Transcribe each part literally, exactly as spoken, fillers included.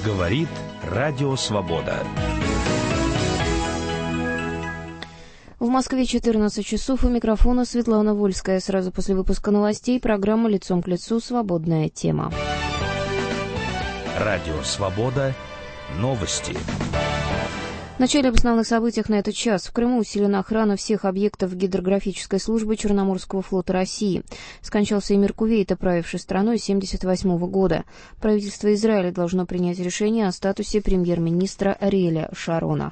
Говорит Радио Свобода. В Москве четырнадцать часов, у микрофона Светлана Вольская. Сразу после выпуска новостей программа «Лицом к лицу. Свободная тема». Радио Свобода. Новости. В начале об основных событиях на этот час. В Крыму усилена охрана всех объектов гидрографической службы Черноморского флота России. Скончался эмир Кувейта, правивший страной с семьдесят восьмого года. Правительство Израиля должно принять решение о статусе премьер-министра Ариэля Шарона.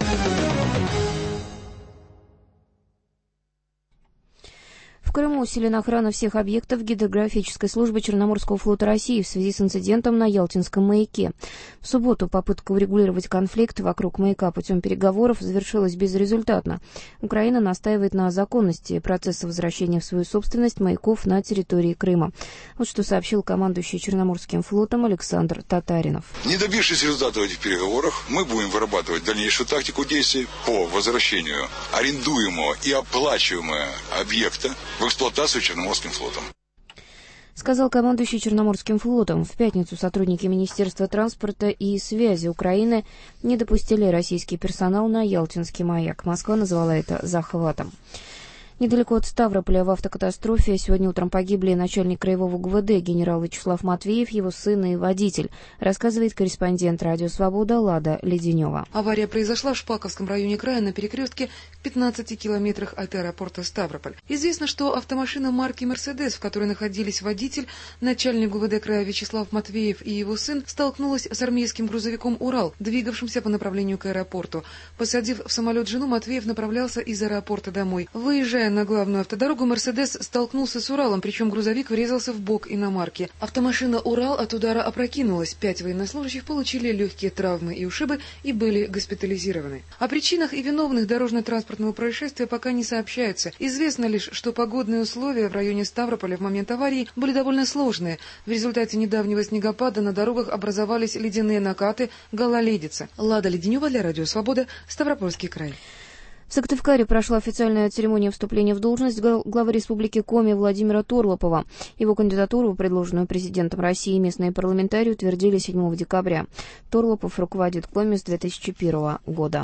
В Крыму усилена охрана всех объектов гидрографической службы Черноморского флота России в связи с инцидентом на Ялтинском маяке. В субботу попытка урегулировать конфликт вокруг маяка путем переговоров завершилась безрезультатно. Украина настаивает на законности процесса возвращения в свою собственность маяков на территории Крыма. Вот что сообщил командующий Черноморским флотом Александр Татаринов. Не добившись результата в этих переговорах, мы будем вырабатывать дальнейшую тактику действий по возвращению арендуемого и оплачиваемого объекта в эксплуатацию Черноморским флотом. Сказал командующий Черноморским флотом. В пятницу сотрудники Министерства транспорта и связи Украины не допустили российский персонал на Ялтинский маяк. Москва назвала это захватом. Недалеко от Ставрополя в автокатастрофе сегодня утром погибли начальник краевого ГУВД генерал Вячеслав Матвеев, его сын и водитель, рассказывает корреспондент «Радио Свобода» Лада Леденева. Авария произошла в Шпаковском районе края на перекрестке в пятнадцати километрах от аэропорта Ставрополь. Известно, что автомашина марки «Мерседес», в которой находились водитель, начальник ГУВД края Вячеслав Матвеев и его сын, столкнулась с армейским грузовиком «Урал», двигавшимся по направлению к аэропорту. Посадив в самолет жену, Матвеев направлялся из аэропорта домой. Выезжая на главную автодорогу, «Мерседес» столкнулся с «Уралом», причем грузовик врезался в бок иномарки. Автомашина «Урал» от удара опрокинулась. Пять военнослужащих получили легкие травмы и ушибы и были госпитализированы. О причинах и виновных дорожно-транспортного происшествия пока не сообщается. Известно лишь, что погодные условия в районе Ставрополя в момент аварии были довольно сложные. В результате недавнего снегопада на дорогах образовались ледяные накаты, гололедица. Лада Леденева для Радио Свобода, Ставропольский край. В Сыктывкаре прошла официальная церемония вступления в должность главы Республики Коми Владимира Торлопова. Его кандидатуру, предложенную президентом России, местные парламентарии утвердили седьмого декабря. Торлопов руководит Коми с две тысячи первого года.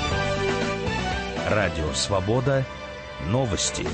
Радио Свобода. Новости.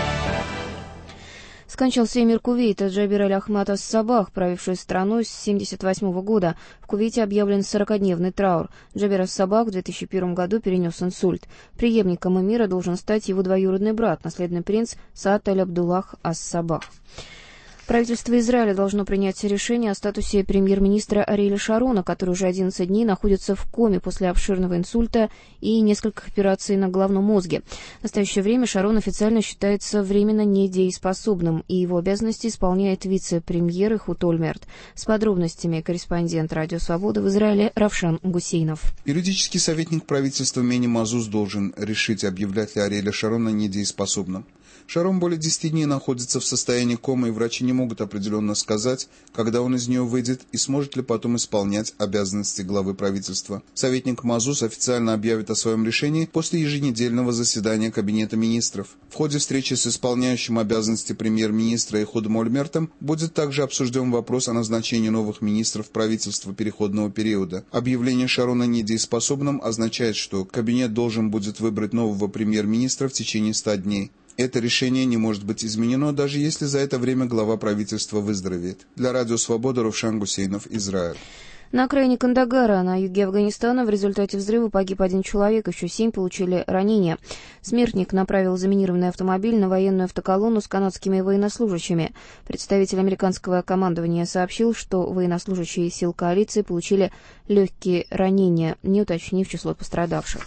Скончался эмир Кувейта Джабир аль-Ахмад ас-Сабах, правивший страной с семьдесят восьмого года. В Кувейте объявлен сорокадневный траур. Джабир ас-Сабах в две тысячи первом году перенес инсульт. Преемником эмира должен стать его двоюродный брат, наследный принц Саад аль-Абдуллах ас-Сабах. Правительство Израиля должно принять решение о статусе премьер-министра Ариэля Шарона, который уже одиннадцать дней находится в коме после обширного инсульта и нескольких операций на головном мозге. В настоящее время Шарон официально считается временно недееспособным, и его обязанности исполняет вице-премьер Эхуд Ольмерт. С подробностями корреспондент «Радио Свобода» в Израиле Равшан Гусейнов. Юридический советник правительства Мени Мазуз должен решить, объявлять ли Ариэля Шарона недееспособным. Шарон более десяти дней находится в состоянии комы, и врачи не могут определенно сказать, когда он из нее выйдет и сможет ли потом исполнять обязанности главы правительства. Советник Мазуз официально объявит о своем решении после еженедельного заседания Кабинета министров. В ходе встречи с исполняющим обязанности премьер-министра Эхудом Ольмертом будет также обсужден вопрос о назначении новых министров правительства переходного периода. Объявление Шарона недееспособным означает, что Кабинет должен будет выбрать нового премьер-министра в течение ста дней. Это решение не может быть изменено, даже если за это время глава правительства выздоровеет. Для Радио Свобода Равшан Гусейнов, Израиль. На окраине Кандагара, на юге Афганистана, в результате взрыва погиб один человек, еще семь получили ранения. Смертник направил заминированный автомобиль на военную автоколонну с канадскими военнослужащими. Представитель американского командования сообщил, что военнослужащие сил коалиции получили легкие ранения, не уточнив число пострадавших.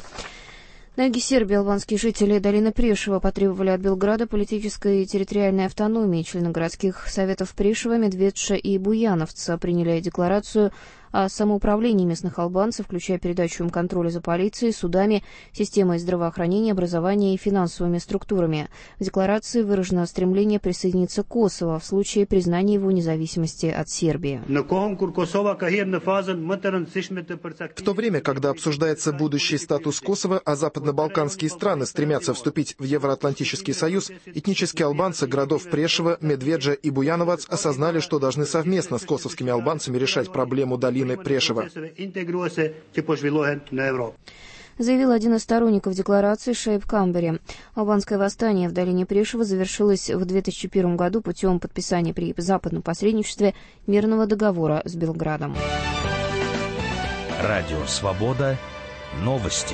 На юге Сербии албанские жители долины Прешева потребовали от Белграда политической и территориальной автономии. Члены городских советов Прешева, Медведша и Буяновца приняли декларацию о самоуправлении местных албанцев, включая передачу им контроля за полицией, судами, системой здравоохранения, образования и финансовыми структурами. В декларации выражено стремление присоединиться к Косово в случае признания его независимости от Сербии. В то время, когда обсуждается будущий статус Косово, а западно-балканские страны стремятся вступить в Евроатлантический союз, этнические албанцы городов Прешева, Медведжа и Буяновац осознали, что должны совместно с косовскими албанцами решать проблему долины половины Прешева. Заявил один из сторонников декларации Шейб Камбери. Албанское восстание в долине Прешева завершилось в две тысячи первом году путем подписания при западном посредничестве мирного договора с Белградом. Радио «Свобода». Новости.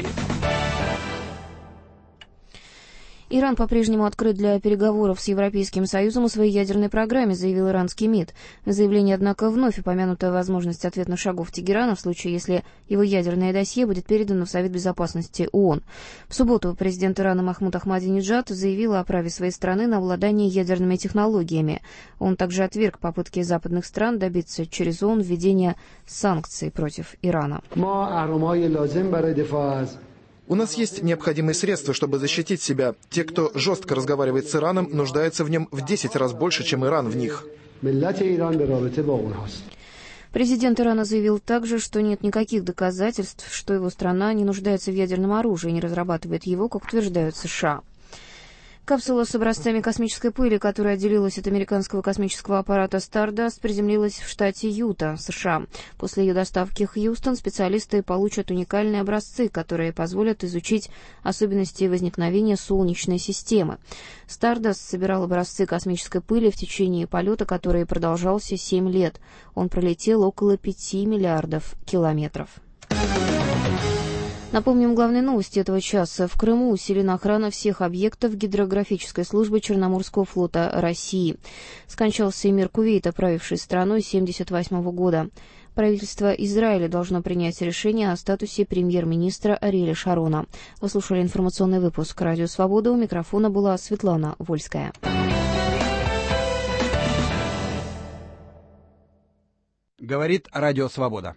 Иран по-прежнему открыт для переговоров с Европейским Союзом о своей ядерной программе, заявил иранский МИД. В заявлении, однако, вновь упомянута возможность ответных шагов Тегерана в случае, если его ядерное досье будет передано в Совет Безопасности ООН. В субботу президент Ирана Махмуд Ахмадинеджад заявил о праве своей страны на обладание ядерными технологиями. Он также отверг попытки западных стран добиться через ООН введения санкций против Ирана. У нас есть необходимые средства, чтобы защитить себя. Те, кто жестко разговаривает с Ираном, нуждаются в нем в десять раз больше, чем Иран в них. Президент Ирана заявил также, что нет никаких доказательств, что его страна не нуждается в ядерном оружии и не разрабатывает его, как утверждают США. Капсула с образцами космической пыли, которая отделилась от американского космического аппарата Stardust, приземлилась в штате Юта, США. После ее доставки в Хьюстон специалисты получат уникальные образцы, которые позволят изучить особенности возникновения Солнечной системы. Stardust собирал образцы космической пыли в течение полета, который продолжался семь лет. Он пролетел около пяти миллиардов километров. Напомним главные новости этого часа. В Крыму усилена охрана всех объектов гидрографической службы Черноморского флота России. Скончался эмир Кувейта, правивший страной с семьдесят восьмого года. Правительство Израиля должно принять решение о статусе премьер-министра Ариэля Шарона. Вы слушали информационный выпуск «Радио Свобода». У микрофона была Светлана Вольская. Говорит Радио Свобода.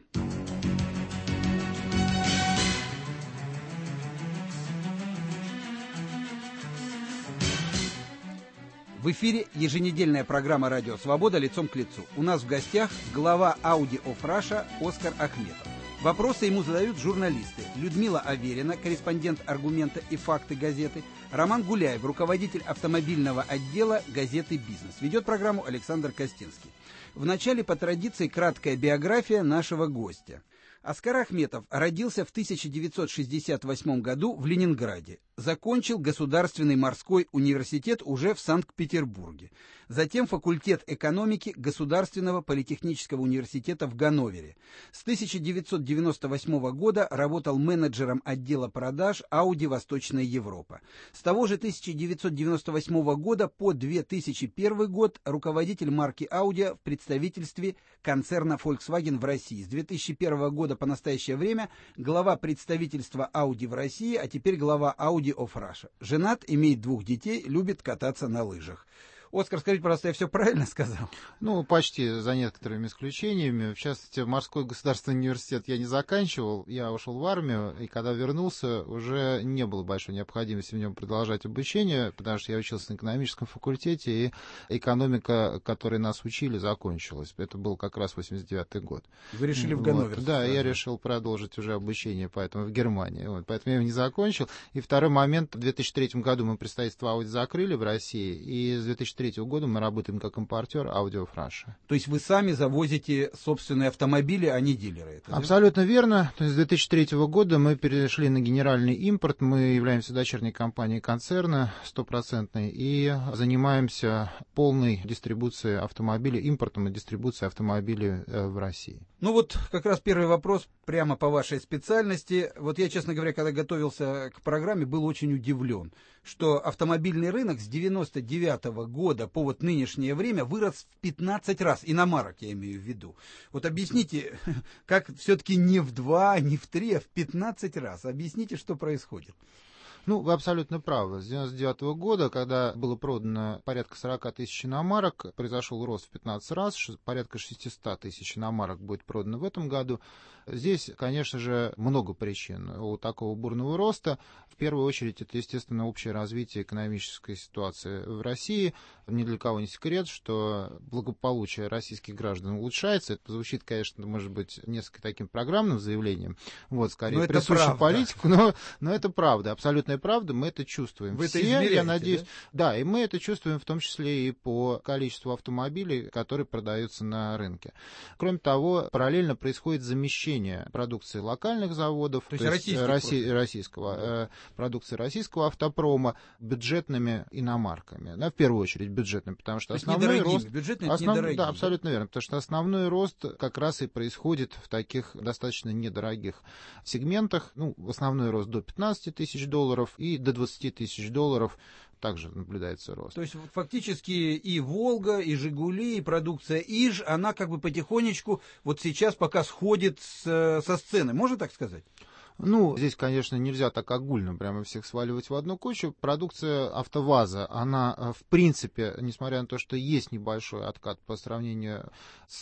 В эфире еженедельная программа «Радио Свобода. Лицом к лицу». У нас в гостях глава Audi of Russia Оскар Ахметов. Вопросы ему задают журналисты: Людмила Аверина, корреспондент «Аргумента и факты» газеты, Роман Гуляев, руководитель автомобильного отдела газеты «Бизнес». Ведет программу Александр Костинский. Вначале, по традиции, краткая биография нашего гостя. Оскар Ахметов родился в тысяча девятьсот шестьдесят восьмом году в Ленинграде. Закончил Государственный морской университет уже в Санкт-Петербурге. Затем факультет экономики Государственного политехнического университета в Ганновере. С тысяча девятьсот девяносто восьмого года работал менеджером отдела продаж Audi Восточная Европа. С того же тысяча девятьсот девяносто восьмого года по две тысячи первый год руководитель марки Audi в представительстве концерна Volkswagen в России. С две тысячи первого года по настоящее время глава представительства Audi в России, а теперь глава Audi of Russia. Женат, имеет двух детей, любит кататься на лыжах. Оскар, скажите, пожалуйста, я все правильно сказал? Ну, почти, за некоторыми исключениями. В частности, морской государственный университет я не заканчивал, я ушел в армию, и когда вернулся, уже не было большой необходимости в нем продолжать обучение, потому что я учился на экономическом факультете, и экономика, которой нас учили, закончилась. Это был как раз восемьдесят девятый год. Вы решили вот. в Ганновер? Да, я решил продолжить уже обучение, поэтому в Германии. Вот, поэтому я его не закончил. И второй момент, в две тысячи третьем году мы представительство Audi закрыли в России, и с две тысячи третьего года мы работаем как импортер Audi of Russia. То есть вы сами завозите собственные автомобили, а не дилеры? Это, абсолютно да? верно. То есть с две тысячи третьего года мы перешли на генеральный импорт. Мы являемся дочерней компанией концерна стопроцентной и занимаемся полной дистрибуцией автомобилей, импортом и дистрибуцией автомобилей в России. Ну вот как раз первый вопрос прямо по вашей специальности. Вот я, честно говоря, когда готовился к программе, был очень удивлен, что автомобильный рынок с девяносто девятого года по вот нынешнее время вырос в пятнадцать раз. Иномарок я имею в виду. Вот объясните, как все-таки не в два, не в три, а в пятнадцать раз. Объясните, что происходит. Ну, вы абсолютно правы. С девяносто девятого года, когда было продано порядка сорок тысяч иномарок, произошел рост в пятнадцать раз, порядка шестьсот тысяч иномарок будет продано в этом году. Здесь, конечно же, много причин у такого бурного роста. В первую очередь, это, естественно, общее развитие экономической ситуации в России. Ни для кого не секрет, что благополучие российских граждан улучшается. Это звучит, конечно, может быть, несколько таким программным заявлением, вот, скорее, присущим политику, но, но это правда, абсолютно абсолютная правда, мы это чувствуем. Вы Все, это измеряете, я надеюсь, да? да, и мы это чувствуем в том числе и по количеству автомобилей, которые продаются на рынке. Кроме того, параллельно происходит замещение продукции локальных заводов, то, то есть, есть россий, российского, э, продукции российского автопрома бюджетными иномарками. Да, в первую очередь бюджетными, потому что то основной рост... Бюджетные основ... недорогие, да, абсолютно верно, потому что основной рост как раз и происходит в таких достаточно недорогих сегментах. Ну, основной рост до пятнадцати тысяч долларов и до двадцати тысяч долларов также наблюдается рост. То есть фактически и «Волга», и «Жигули», и продукция «Иж», она как бы потихонечку вот сейчас пока сходит с, со сцены, можно так сказать? Ну, здесь, конечно, нельзя так огульно прямо всех сваливать в одну кучу. Продукция АвтоВАЗа, она, в принципе, несмотря на то, что есть небольшой откат по сравнению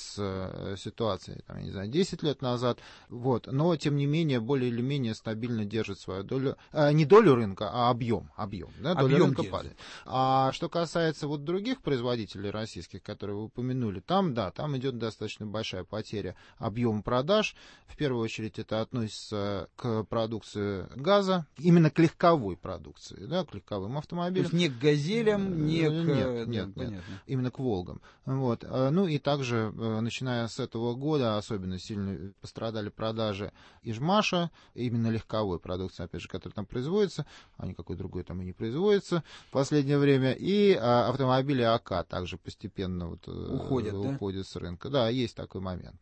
с ситуацией, там, я не знаю, десять лет назад, вот, но, тем не менее, более или менее стабильно держит свою долю, э, не долю рынка, а объем, объем, да, доля объем рынка держит. падает. А что касается вот других производителей российских, которые вы упомянули, там, да, там идет достаточно большая потеря объема продаж. В первую очередь это относится к продукции газа, именно к легковой продукции, да, к легковым автомобилям. То есть не к «Газелям», не к... Нет, нет, да, нет, именно к «Волгам». Вот. Ну и также, начиная с этого года, особенно сильно пострадали продажи «Ижмаша», именно легковой продукции, опять же, которая там производится, а никакой другой там и не производится в последнее время, и автомобили АК также постепенно вот уходят, уходят да? с рынка. Да, есть такой момент.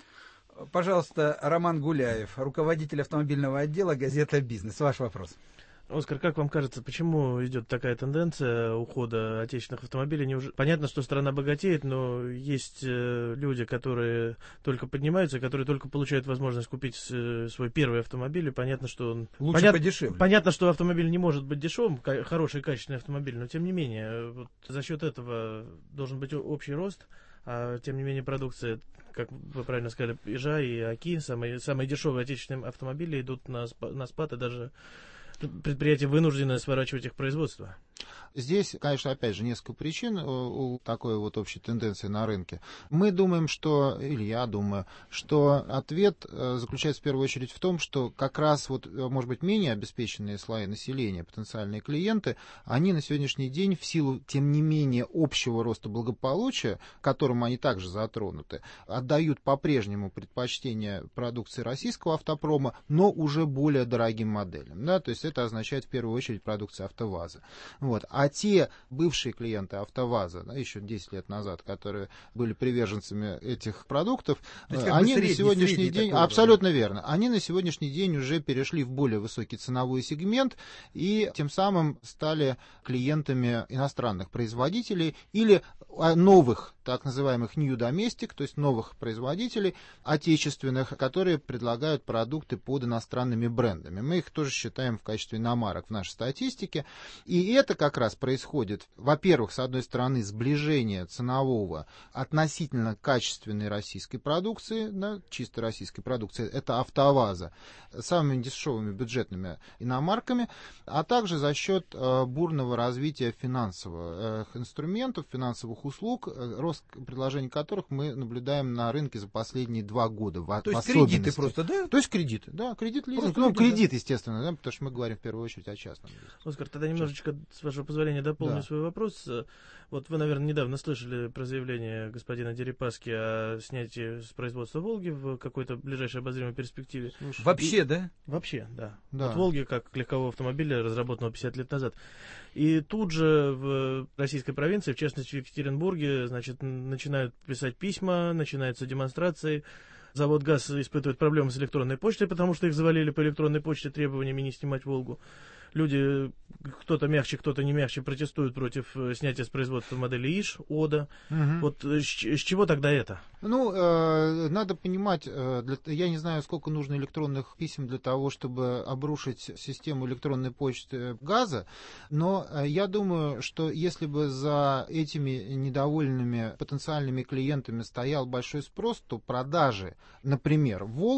Пожалуйста, Роман Гуляев, руководитель автомобильного отдела, газета «Бизнес». Ваш вопрос. Оскар, как вам кажется, почему идет такая тенденция ухода отечественных автомобилей? Неуж... Понятно, что страна богатеет, но есть э, люди, которые только поднимаются, которые только получают возможность купить э, свой первый автомобиль. И понятно, что он... Лучше Понят... подешевле. Понятно, что автомобиль не может быть дешевым, к- хороший, качественный автомобиль, но тем не менее, вот за счет этого должен быть общий рост. А тем не менее продукция, как вы правильно сказали, Ижа и Аки, самые, самые дешевые отечественные автомобили идут на, спа, на спад, и даже предприятия вынуждены сворачивать их производство. Здесь, конечно, опять же, несколько причин у такой вот общей тенденции на рынке. Мы думаем, что, или я думаю, что ответ заключается в первую очередь в том, что как раз вот, может быть, менее обеспеченные слои населения, потенциальные клиенты, они на сегодняшний день в силу, тем не менее, общего роста благополучия, которым они также затронуты, отдают по-прежнему предпочтение продукции российского автопрома, но уже более дорогим моделям. Да? То есть это означает в первую очередь продукция АвтоВАЗа. Вот. А те бывшие клиенты АвтоВАЗа, да, еще десять лет назад, которые были приверженцами этих продуктов, они средний, на сегодняшний день, такой, абсолютно да. верно, они на сегодняшний день уже перешли в более высокий ценовой сегмент и тем самым стали клиентами иностранных производителей или новых, так называемых New Domestic, то есть новых производителей отечественных, которые предлагают продукты под иностранными брендами. Мы их тоже считаем в качестве иномарок в нашей статистике. И это как раз происходит, во-первых, с одной стороны, сближение ценового относительно качественной российской продукции, да, чисто российской продукции, это АвтоВАЗа, самыми дешевыми бюджетными иномарками, а также за счет э, бурного развития финансовых э, инструментов, финансовых услуг, э, рост предложений которых мы наблюдаем на рынке за последние два года. В, То есть в кредиты просто, да? То есть кредиты, да, кредит, лизинг, Просто ну, кредит, кредит, да. естественно, да, потому что мы говорим в первую очередь о частном. Оскар, тогда немножечко, с вашего позволения, дополню Да. свой вопрос. Вот вы, наверное, недавно слышали про заявление господина Дерипаски о снятии с производства «Волги» в какой-то ближайшей обозримой перспективе. Вообще, И... да? Вообще, да. Да. Вот «Волги» как легкового автомобиля, разработанного пятьдесят лет назад. И тут же в российской провинции, в частности в Екатеринбурге, значит, начинают писать письма, начинаются демонстрации. Завод «ГАЗ» испытывает проблемы с электронной почтой, потому что их завалили по электронной почте требованиями не снимать «Волгу». Люди, кто-то мягче, кто-то не мягче, протестуют против снятия с производства модели ИЖ, ОДА. Угу. Вот с, с чего тогда это? Ну, э, надо понимать, э, для, я не знаю, сколько нужно электронных писем для того, чтобы обрушить систему электронной почты «Газа», но э, я думаю, что если бы за этими недовольными потенциальными клиентами стоял большой спрос, то продажи, например, «Волг»,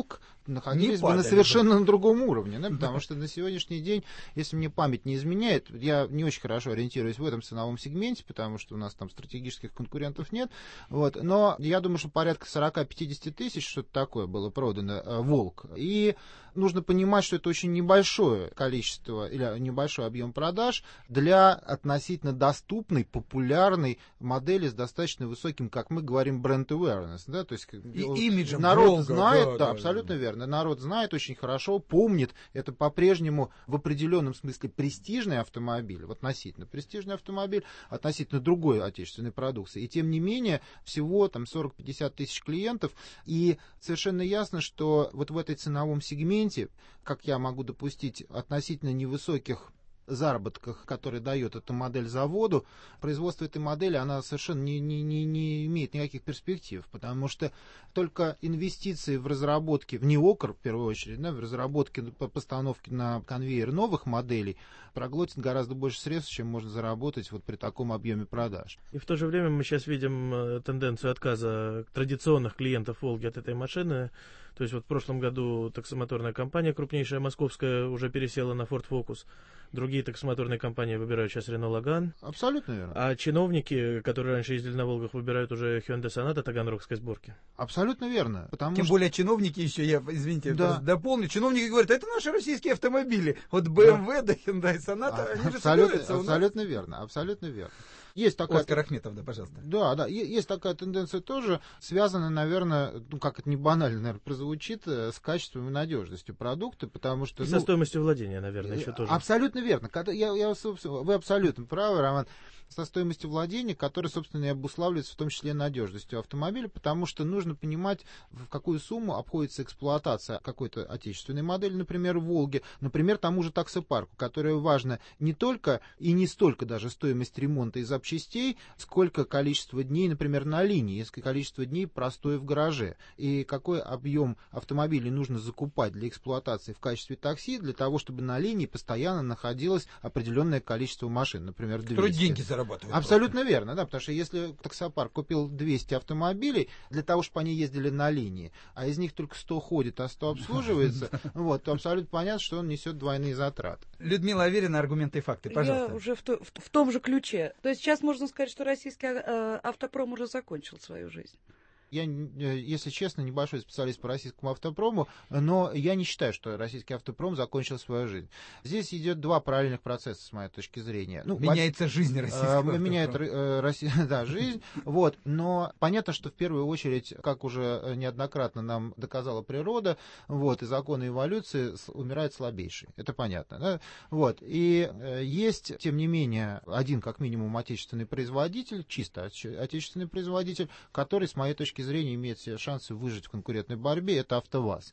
находились бы на совершенно на другом уровне, да, потому что на сегодняшний день, если мне память не изменяет, я не очень хорошо ориентируюсь в этом ценовом сегменте, потому что у нас там стратегических конкурентов нет, вот, но я думаю, что порядка сорок-пятьдесят тысяч, что-то такое было продано, э, «Волк», и нужно понимать, что это очень небольшое количество или небольшой объем продаж для относительно доступной, популярной модели с достаточно высоким, как мы говорим, бренд awareness, да, то есть и имиджем народ Волга, знает, да, да, да, абсолютно да. верно, народ знает очень хорошо, помнит, это по-прежнему в определенном смысле престижный автомобиль, относительно престижный автомобиль, относительно другой отечественной продукции, и тем не менее всего там сорок-пятьдесят тысяч клиентов, и совершенно ясно, что вот в этой ценовом сегменте, как я могу допустить, относительно невысоких заработках, которые дает эта модель заводу, производство этой модели, она совершенно не, не, не, не имеет никаких перспектив, потому что только инвестиции в разработке, в неокр, в первую очередь, да, в разработке по постановке на конвейер новых моделей проглотит гораздо больше средств, чем можно заработать вот при таком объеме продаж. И в то же время мы сейчас видим тенденцию отказа традиционных клиентов «Волги» от этой машины. То есть вот в прошлом году таксомоторная компания, крупнейшая московская, уже пересела на Ford Focus. Другие таксомоторные компании выбирают сейчас Renault Logan. Абсолютно верно. А чиновники, которые раньше ездили на «Волгах», выбирают уже Hyundai Sonata таганрогской сборки. Абсолютно верно. Потому Тем что... более чиновники еще, я, извините, да. дополню, чиновники говорят, это наши российские автомобили. Вот бэ эм вэ, да, Hyundai Sonata, а, они же абсолютно, собираются у нас. Абсолютно верно, абсолютно верно. Есть такая... Оскар Ахметов, да, пожалуйста. Да, да, есть такая тенденция тоже, связанная, наверное, ну, как это не банально, наверное, прозвучит, с качеством и надежностью продукта, потому что... И ну, со стоимостью владения, наверное, еще тоже. Абсолютно верно. Я, я, вы абсолютно правы, Роман. Со стоимостью владения, которая, собственно, и обуславливается в том числе надежностью автомобиля, потому что нужно понимать, в какую сумму обходится эксплуатация какой-то отечественной модели, например, «Волги», например, тому же таксопарку, которая важна не только и не столько даже стоимость ремонта и запчастей, сколько количество дней, например, на линии, сколько количество дней простое в гараже, и какой объем автомобилей нужно закупать для эксплуатации в качестве такси, для того, чтобы на линии постоянно находилось определенное количество машин, например, двести. Которые деньги зарабатывают. Абсолютно просто. Верно, да, потому что если таксопарк купил двести автомобилей для того, чтобы они ездили на линии, а из них только сто ходит, а сто обслуживается, вот, то абсолютно понятно, что он несет двойные затраты. Людмила Аверина, аргументы и факты, пожалуйста. Я уже в, то, в, в том же ключе. То есть сейчас можно сказать, что российский э, автопром уже закончил свою жизнь. Я, если честно, небольшой специалист по российскому автопрому, но я не считаю, что российский автопром закончил свою жизнь. Здесь идет два параллельных процесса, с моей точки зрения. Ну, меняется жизнь российского автопрома. Меняет э, Россия, да, жизнь, вот, но понятно, что в первую очередь, как уже неоднократно нам доказала природа, вот, и законы эволюции, умирает слабейший, это понятно, да? Вот, и э, есть, тем не менее, один, как минимум, отечественный производитель, чисто отечественный производитель, который, с моей точки зрения, имеет все шансы выжить в конкурентной борьбе, это АвтоВАЗ.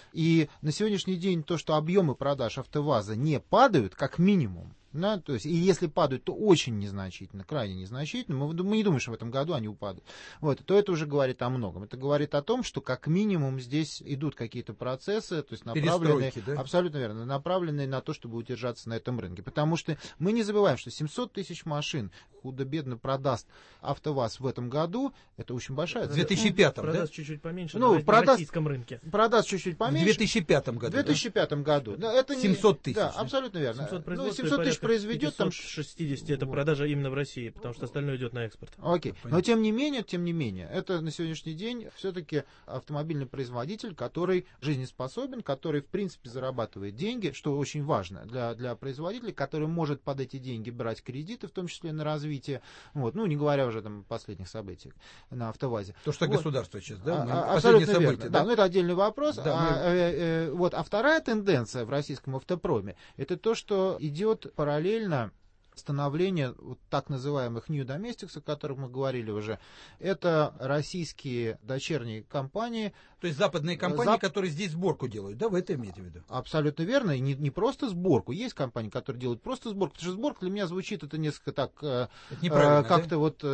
И на сегодняшний день то, что объемы продаж АвтоВАЗа не падают, как минимум, да, то есть, и если падают, то очень незначительно, крайне незначительно, мы, мы не думаем, что в этом году они упадут, вот, то это уже говорит о многом. Это говорит о том, что как минимум здесь идут какие-то процессы, то есть направленные, да? Абсолютно верно, направленные на то, чтобы удержаться на этом рынке. Потому что мы не забываем, что семьсот тысяч машин худо-бедно продаст АвтоВАЗ в этом году, это очень большая цифра. В две тысячи пятом, продаст да? чуть-чуть поменьше ну, на продаст, российском рынке. Продаст чуть-чуть поменьше. В две тысячи пятом году. В две тысячи пятом да? году. Да, это семьсот тысяч. Да, абсолютно верно. семьсот, ну, семьсот тысяч произведет, там шестьдесят это продажа именно в России, потому что остальное идет на экспорт. Окей. Но тем не менее, тем не менее, это на сегодняшний день все-таки автомобильный производитель, который жизнеспособен, который в принципе зарабатывает деньги, что очень важно для, для производителя, который может под эти деньги брать кредиты, в том числе на развитие. Вот. Ну, не говоря уже там о последних событиях на АвтоВАЗе. То, что вот. Государство сейчас, да? А, абсолютно верно. События, да? да, ну это отдельный вопрос. Да, а, мы... э, э, вот. А вторая тенденция в российском автопроме, это то, что идет параллельно становление вот так называемых New Domestics, о которых мы говорили уже. Это российские дочерние компании. То есть западные компании, Зап... которые здесь сборку делают, да, вы это имеете в виду? Абсолютно верно. И не, не просто сборку. Есть компании, которые делают просто сборку. Потому что сборка для меня звучит это несколько так, э, э, как-то да? вот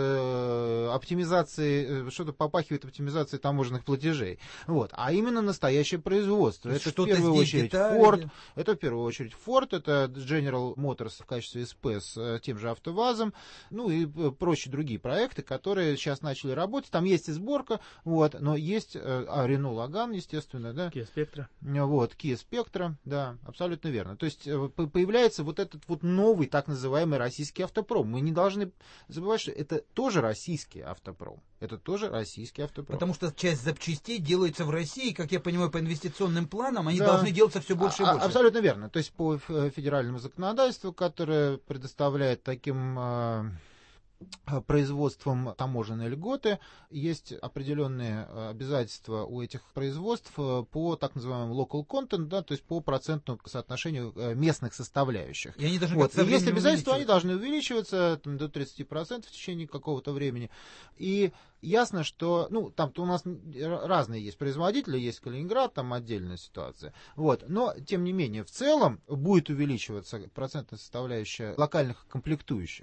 э, оптимизации, что-то попахивает оптимизацией таможенных платежей. Вот. А именно настоящее производство. Это в первую очередь Ford. Это в первую очередь Ford, это General Motors в качестве СП с с тем же АвтоВАЗом, ну и прочие другие проекты, которые сейчас начали работать. Там есть и сборка, вот, но есть а, Renault Logan, естественно, да. Kia Spectra. Вот, Kia Spectra, да, абсолютно верно. То есть появляется вот этот вот новый так называемый российский автопром. Мы не должны забывать, что это тоже российский автопром. Это тоже российский автопром. Потому что часть запчастей делается в России, как я понимаю, по инвестиционным планам, они да. должны делаться все больше и а, больше. Абсолютно верно. То есть по федеральному законодательству, которое предоставляет таким э, производством таможенной льготы, есть определенные обязательства у этих производств по так называемому local content, да, то есть по процентному соотношению местных составляющих. И они должны вот. И есть обязательства, они должны увеличиваться там, до тридцати процентов в течение какого-то времени. И ясно, что, ну, там у нас разные есть производители, есть Калининград, там отдельная ситуация. Вот. Но, тем не менее, в целом будет увеличиваться процентная составляющая локальных комплектующих.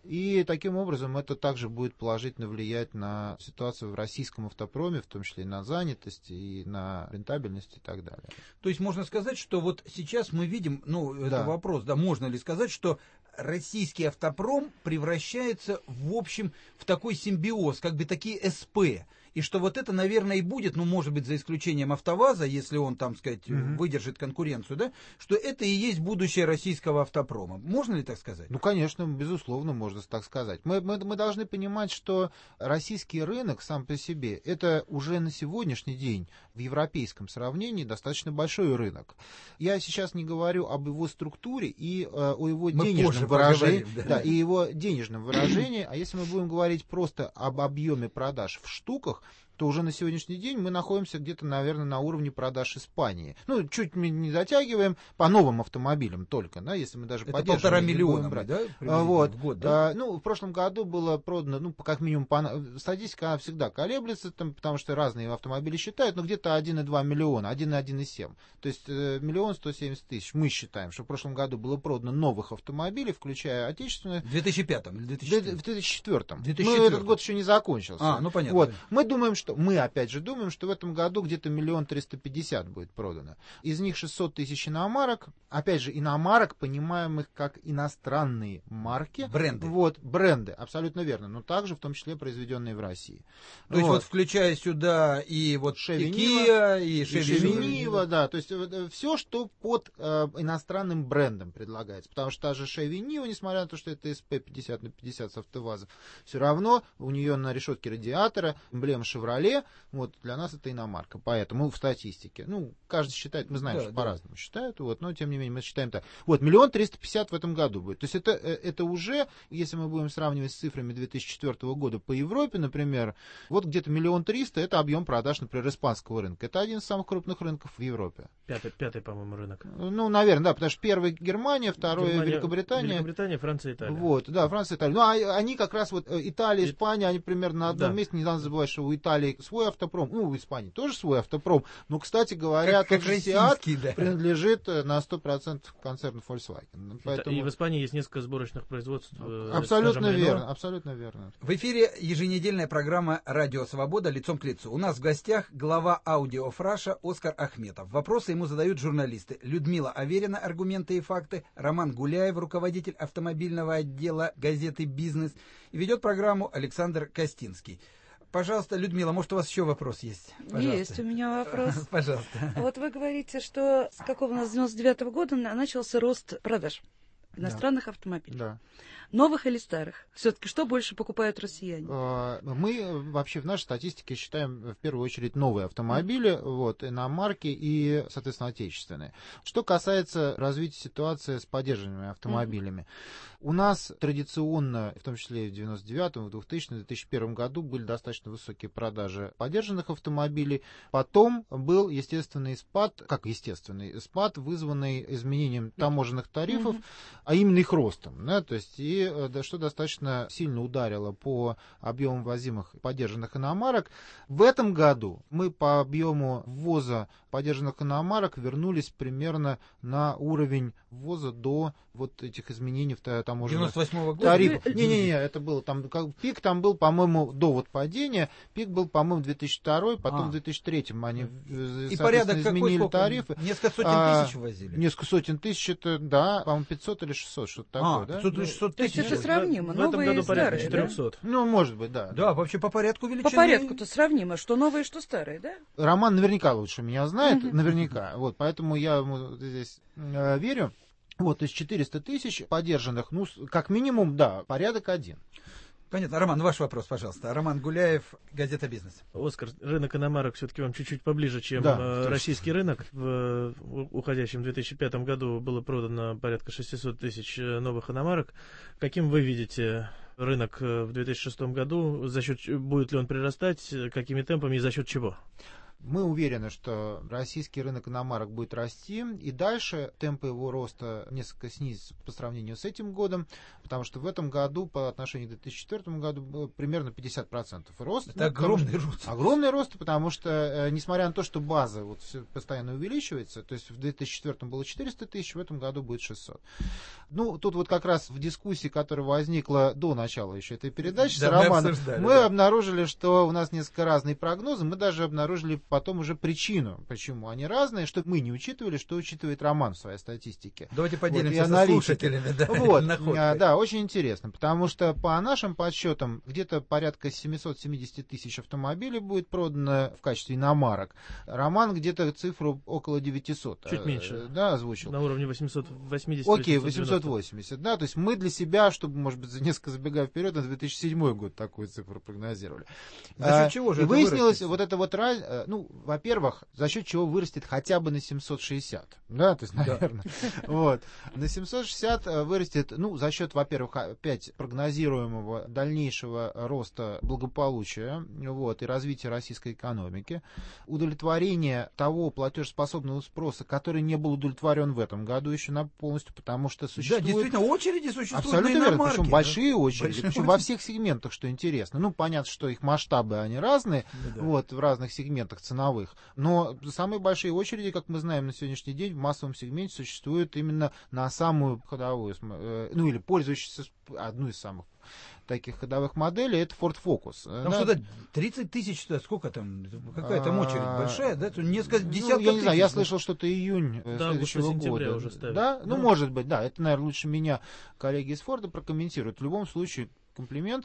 И таким образом это также будет положительно влиять на ситуацию в российском автопроме, в том числе и на занятость, и на рентабельность и так далее. То есть можно сказать, что вот сейчас мы видим, ну, это да. вопрос, да, можно ли сказать, что российский автопром превращается, в общем, в такой симбиоз, как бы такие СП. И что вот это, наверное, и будет, ну, может быть, за исключением АвтоВАЗа, если он, там, сказать, mm-hmm. выдержит конкуренцию, да, что это и есть будущее российского автопрома. Можно ли так сказать? Ну, конечно, безусловно, можно так сказать. Мы, мы, мы должны понимать, что российский рынок сам по себе, это уже на сегодняшний день в европейском сравнении достаточно большой рынок. Я сейчас не говорю об его структуре и э, о его мы денежном выражении, да. Да, и его денежном выражении, а если мы будем говорить просто об объеме продаж в штуках, то уже на сегодняшний день мы находимся где-то, наверное, на уровне продаж Испании. Ну, чуть мы не затягиваем по новым автомобилям только, да, если мы даже это поддерживаем. полтора миллиона, брать. Да? Вот. В год, да? А, ну, в прошлом году было продано, ну, как минимум, по... статистика она всегда колеблется, там, потому что разные автомобили считают, но где-то один и два миллиона, один и один и семь. То есть миллион сто семьдесят тысяч. Мы считаем, что в прошлом году было продано новых автомобилей, включая отечественные. В две тысячи пятом или две тысячи четвёртом? В две тысячи четвёртом. две тысячи четвёртом. Ну, этот год еще не закончился. А, ну понятно. Вот. Да. Мы думаем, что мы опять же думаем, что в этом году где-то миллион триста пятьдесят будет продано. Из них шестьсот тысяч иномарок. Опять же, иномарок, понимаемых как иностранные марки. Бренды. Вот, бренды, абсолютно верно. Но также в том числе произведенные в России. То вот. есть вот включая сюда и вот Chevy Kia, и Chevy Niva, да. То есть все, что под э, иностранным брендом предлагается. Потому что та же Chevy Niva, несмотря на то, что это эс пи пятьдесят на пятьдесят с АвтоВАЗа, все равно у нее на решетке радиатора эмблема Chevrolet. Вот, для нас это иномарка, поэтому в статистике. Ну, каждый считает, мы знаем, да, что да. по-разному считают, вот, но тем не менее мы считаем так. Вот, миллион триста пятьдесят в этом году будет. То есть это, это уже, если мы будем сравнивать с цифрами две тысячи четвёртого года по Европе, например, вот где-то миллион триста, это объем продаж, например, испанского рынка. Это один из самых крупных рынков в Европе. Пятый, пятый по-моему, рынок. Ну, наверное, да, потому что первый Германия, второй Германия, Великобритания. Великобритания, Франция, Италия. Вот, да, Франция, Италия. Ну, а они как раз вот, Италия, Испания, они примерно на одном да. месте. Не надо забывать, что у Италии свой автопром, ну, у Испании тоже свой автопром, но, кстати говоря, как, тот же Seat да. принадлежит на сто процентов концерну Volkswagen. Поэтому... И в Испании есть несколько сборочных производств. Абсолютно скажем, верно, абсолютно верно. В эфире еженедельная программа «Радио Свобода. Лицом к лицу». У нас в гостях глава Audi of Russia Оскар Ахметов. Вопросы ему задают журналисты Людмила Аверина, «Аргументы и факты», Роман Гуляев, руководитель автомобильного отдела газеты «Бизнес». И ведет программу Александр Костинский. Пожалуйста, Людмила, может, у вас еще вопрос есть? Пожалуйста. Есть у меня вопрос. Пожалуйста. Вот вы говорите, что с какого у нас девяносто девятого года начался рост продаж иностранных да. автомобилей. Да. Новых или старых? Все-таки что больше покупают россияне? Мы вообще в нашей статистике считаем в первую очередь новые автомобили, mm. вот, иномарки и, соответственно, отечественные. Что касается развития ситуации с подержанными автомобилями. Mm. У нас традиционно, в том числе и в девяносто девятом, в двухтысячном, две тысячи первом году были достаточно высокие продажи подержанных автомобилей. Потом был естественный спад, как естественный спад, вызванный изменением таможенных тарифов, mm-hmm. а именно их ростом. Да, то есть и да, что достаточно сильно ударило по объему ввозимых подержанных иномарок. В этом году мы по объему ввоза подержанных иномарок вернулись примерно на уровень ввоза до вот этих изменений в таможенных девяносто восьмого года? тарифов. Не-не-не, это был там, как, пик там был, по-моему, до вот падения, пик был, по-моему, две тысячи второй, потом а. в две тысячи третьем они, и порядок изменили какой, тарифы. Несколько сотен а, тысяч возили? Несколько сотен тысяч, это, да, по-моему, пятьсот или или шестьсот, что-то А, такое, да? пятьсот или шестьсот То есть тысяч. это сравнимо, В этом новые году и порядка старые, да? четырехсот. Ну, может быть, да. Да, вообще по порядку величины. По порядку-то сравнимо, что новые, что старые, да? Роман наверняка лучше меня знает, Мгм. наверняка. Вот, поэтому я ему здесь э, верю. Вот, то есть четыреста тысяч подержанных, ну, с- как минимум, да, порядок один. Понятно. Роман, ваш вопрос, пожалуйста. Роман Гуляев, газета «Бизнес». Оскар, рынок иномарок все-таки вам чуть-чуть поближе, чем Да, э, точно. российский рынок. В э, у- уходящем две тысячи пятом году было продано порядка шестьсот тысяч э, новых иномарок. Каким вы видите рынок э, в две тысячи шестом году? За счет, ч- будет ли он прирастать? э, Какими темпами и за счет чего? Мы уверены, что российский рынок иномарок будет расти, и дальше темпы его роста несколько снизятся по сравнению с этим годом, потому что в этом году по отношению к две тысячи четвёртому году было примерно пятьдесят процентов рост. Это Ну, потому огромный что- рост. Огромный рост, потому что, э, несмотря на то, что база вот всё постоянно увеличивается, то есть в две тысячи четвёртом было четыреста тысяч, в этом году будет шестьсот. Ну, тут вот как раз в дискуссии, которая возникла до начала еще этой передачи Да, с мы Романом, обсуждали, мы да. обнаружили, что у нас несколько разные прогнозы, мы даже обнаружили потом уже причину, почему они разные, что мы не учитывали, что учитывает Роман в своей статистике. Давайте Вот, и поделимся со аналитики. слушателями. Да, Вот, находкой. а, да, очень интересно, потому что по нашим подсчетам где-то порядка семьсот семьдесят тысяч автомобилей будет продано в качестве иномарок. Роман где-то цифру около девятисот. Чуть э, меньше. Да, озвучил. На уровне восемьсот восемьдесят. Окей, восемьсот восемьдесят, да, то есть мы для себя, чтобы, может быть, несколько забегая вперед, на две тысячи седьмой год такую цифру прогнозировали. За счет А, чего же и это выяснилось, вырастет? вот это вот, раз- э, ну, во-первых, за счет чего вырастет хотя бы на семьсот шестьдесят, да, то есть, наверное, вот, на семьсот шестьдесят э, вырастет, ну, за счет, во-первых, опять прогнозируемого дальнейшего роста благополучия, вот, и развития российской экономики, удовлетворения того платежеспособного спроса, который не был удовлетворен в этом году еще на полностью, потому что Да, существует... действительно, очереди существуют Абсолютно на верно, иномарки, причем да. большие очереди, Большие причем во очереди. всех сегментах, что интересно. Ну, понятно, что их масштабы, они разные, Да-да. вот, в разных сегментах ценовых, но самые большие очереди, как мы знаем на сегодняшний день, в массовом сегменте существуют именно на самую ходовую, см- э, ну, или пользующуюся, сп- одну из самых таких ходовых моделей, это Ford Focus. Там да. что-то тридцать тысяч, что- сколько там, какая там очередь А, большая, да? Тут несколько Ну, десятков я не знаю, я тысяч, да? слышал, что-то июнь э, До следующего августа-сентября года. уже ставят. Да? Ну, Да. может быть, да. Это, наверное, лучше меня коллеги из Форда прокомментируют. В любом случае, комплимент.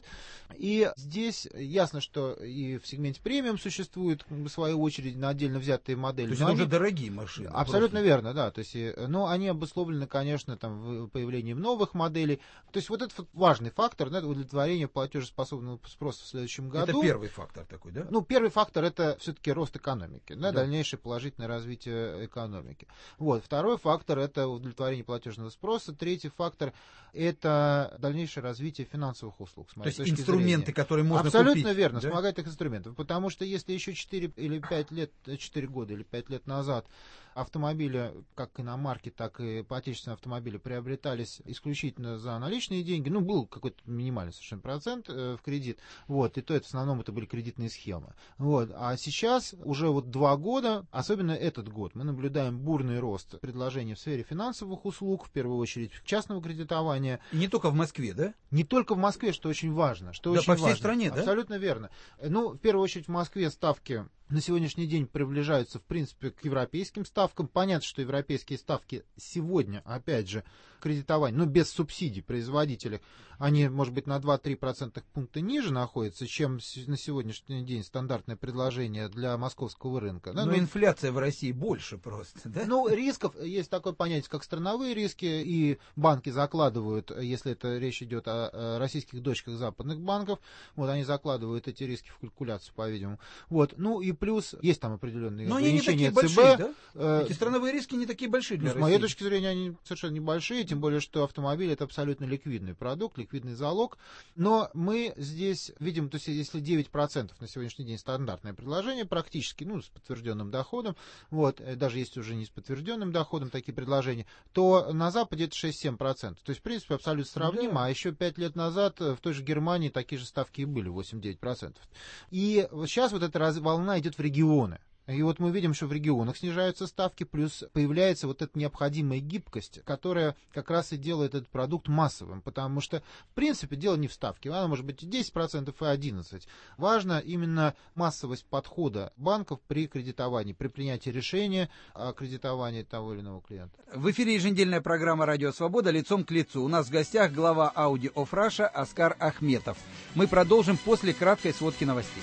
И здесь ясно, что и в сегменте премиум существуют, как бы, в свою очередь, на отдельно взятые модели. То есть Но это они- уже дорогие машины. Абсолютно просто. верно, да. То есть, э, но они обусловлены, конечно, там, в- появлением новых моделей. То есть вот это вот важный фактор, да, это удовлетворение платежеспособного спроса в следующем году. Это первый фактор такой, да? Ну, первый фактор — это все-таки рост экономики, да, Да. дальнейшее положительное развитие экономики. Вот. Второй фактор — это удовлетворение платежного спроса. Третий фактор — это дальнейшее развитие финансовых услуг. С То моей есть точки инструменты, зрения. которые можно Абсолютно купить. верно, да? вспомогательных инструментов. Потому что если еще четыре или пять лет, четыре года или пять лет назад автомобили, как иномарки, так и отечественные автомобили, приобретались исключительно за наличные деньги, ну, был какой-то минимальный совершенно процент э, в кредит, вот, и то это в основном это были кредитные схемы. Вот. А сейчас уже вот два года, особенно этот год, мы наблюдаем бурный рост предложений в сфере финансовых услуг, в первую очередь частного кредитования. И не только в Москве, да? Не только в Москве, что очень важно. Что Да, очень по всей важно. стране, да? Абсолютно верно. Ну, в первую очередь в Москве ставки на сегодняшний день приближаются, в принципе, к европейским ставкам. Понятно, что европейские ставки сегодня, опять же, кредитование, ну, без субсидий производителей, они, может быть, на два-три процентных пункта ниже находятся, чем с- на сегодняшний день стандартное предложение для московского рынка. Да? Но Ну, инфляция в России больше просто, да? ну, рисков, есть такое понятие, как страновые риски, и банки закладывают, если это речь идет о, о российских дочках западных банков, вот они закладывают эти риски в калькуляцию, по-видимому. Вот, ну и плюс есть там определенные Но они не ограничения такие ЦБ. большие, да? Э, Эти страновые риски не такие большие для ну, с России. моей точки зрения, они совершенно небольшие, тем более, что автомобиль — это абсолютно ликвидный продукт, ликвидный залог. Но мы здесь видим, то есть если девять процентов на сегодняшний день стандартное предложение, практически, ну, с подтвержденным доходом, вот, э, даже если уже не с подтвержденным доходом такие предложения, то на Западе это шесть-семь процентов. То есть, в принципе, абсолютно сравнимо. Да. А еще пять лет назад э, в той же Германии такие же ставки и были, восемь-девять процентов. И вот сейчас вот эта раз- волна идет в регионы. И вот мы видим, что в регионах снижаются ставки, плюс появляется вот эта необходимая гибкость, которая как раз и делает этот продукт массовым, потому что, в принципе, дело не в ставке, она может быть и десять процентов, и одиннадцать процентов. Важно именно массовость подхода банков при кредитовании, при принятии решения о кредитовании того или иного клиента. В эфире еженедельная программа «Радио Свобода» лицом к лицу. У нас в гостях глава Audi of Russia Оскар Ахметов. Мы продолжим после краткой сводки новостей.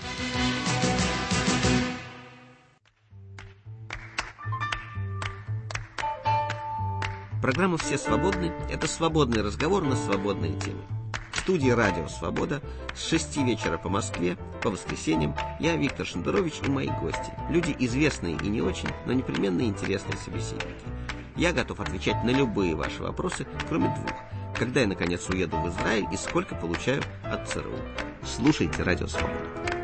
Программа «Все свободны» — это свободный разговор на свободные темы. В студии «Радио Свобода» с шести вечера по Москве, по воскресеньям, я, Виктор Шендерович, и мои гости. Люди известные и не очень, но непременно интересные собеседники. Я готов отвечать на любые ваши вопросы, кроме двух. Когда я, наконец, уеду в Израиль и сколько получаю от ЦРУ. Слушайте «Радио Свобода».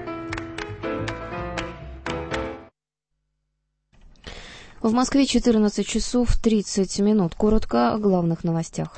В Москве четырнадцать часов тридцать минут. Коротко о главных новостях.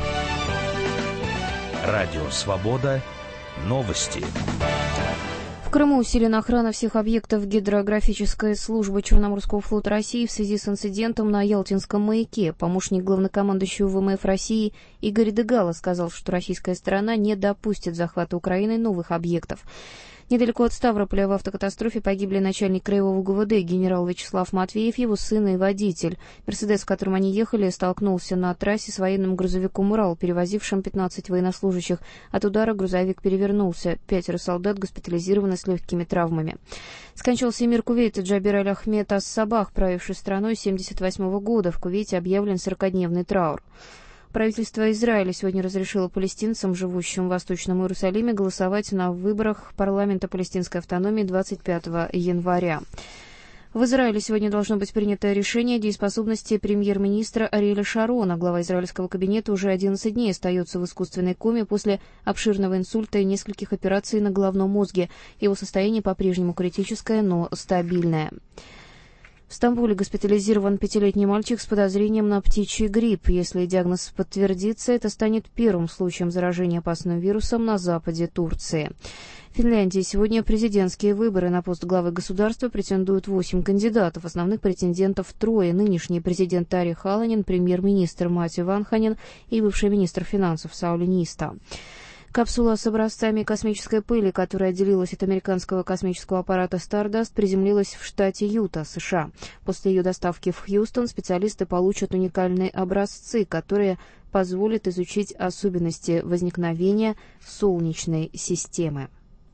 Радио «Свобода». Новости. В Крыму усилена охрана всех объектов гидрографической службы Черноморского флота России в связи с инцидентом на Ялтинском маяке. Помощник главнокомандующего ВМФ России Игорь Дыгало сказал, что российская сторона не допустит захвата Украиной новых объектов. Недалеко от Ставрополя в автокатастрофе погибли начальник краевого ГУВД генерал Вячеслав Матвеев, его сын и водитель. «Мерседес», в котором они ехали, столкнулся на трассе с военным грузовиком «Урал», перевозившим пятнадцать военнослужащих. От удара грузовик перевернулся. Пятеро солдат госпитализированы с легкими травмами. Скончался эмир Кувейта Джабир Аль-Ахмед ас-Сабах, правивший страной с семьдесят восьмого года. В Кувейте объявлен сорокадневный траур. Правительство Израиля сегодня разрешило палестинцам, живущим в Восточном Иерусалиме, голосовать на выборах парламента палестинской автономии двадцать пятого января. В Израиле сегодня должно быть принято решение о дееспособности премьер-министра Ариэля Шарона. Глава израильского кабинета уже одиннадцать дней остается в искусственной коме после обширного инсульта и нескольких операций на головном мозге. Его состояние по-прежнему критическое, но стабильное. В Стамбуле госпитализирован пятилетний мальчик с подозрением на птичий грипп. Если диагноз подтвердится, это станет первым случаем заражения опасным вирусом на западе Турции. В Финляндии сегодня президентские выборы. На пост главы государства претендуют восемь кандидатов. Основных претендентов трое. Нынешний президент Тари Халанин, премьер-министр Мати Ванханен и бывший министр финансов Саули Ниста. Капсула с образцами космической пыли, которая отделилась от американского космического аппарата Stardust, приземлилась в штате Юта, США. После ее доставки в Хьюстон специалисты получат уникальные образцы, которые позволят изучить особенности возникновения Солнечной системы.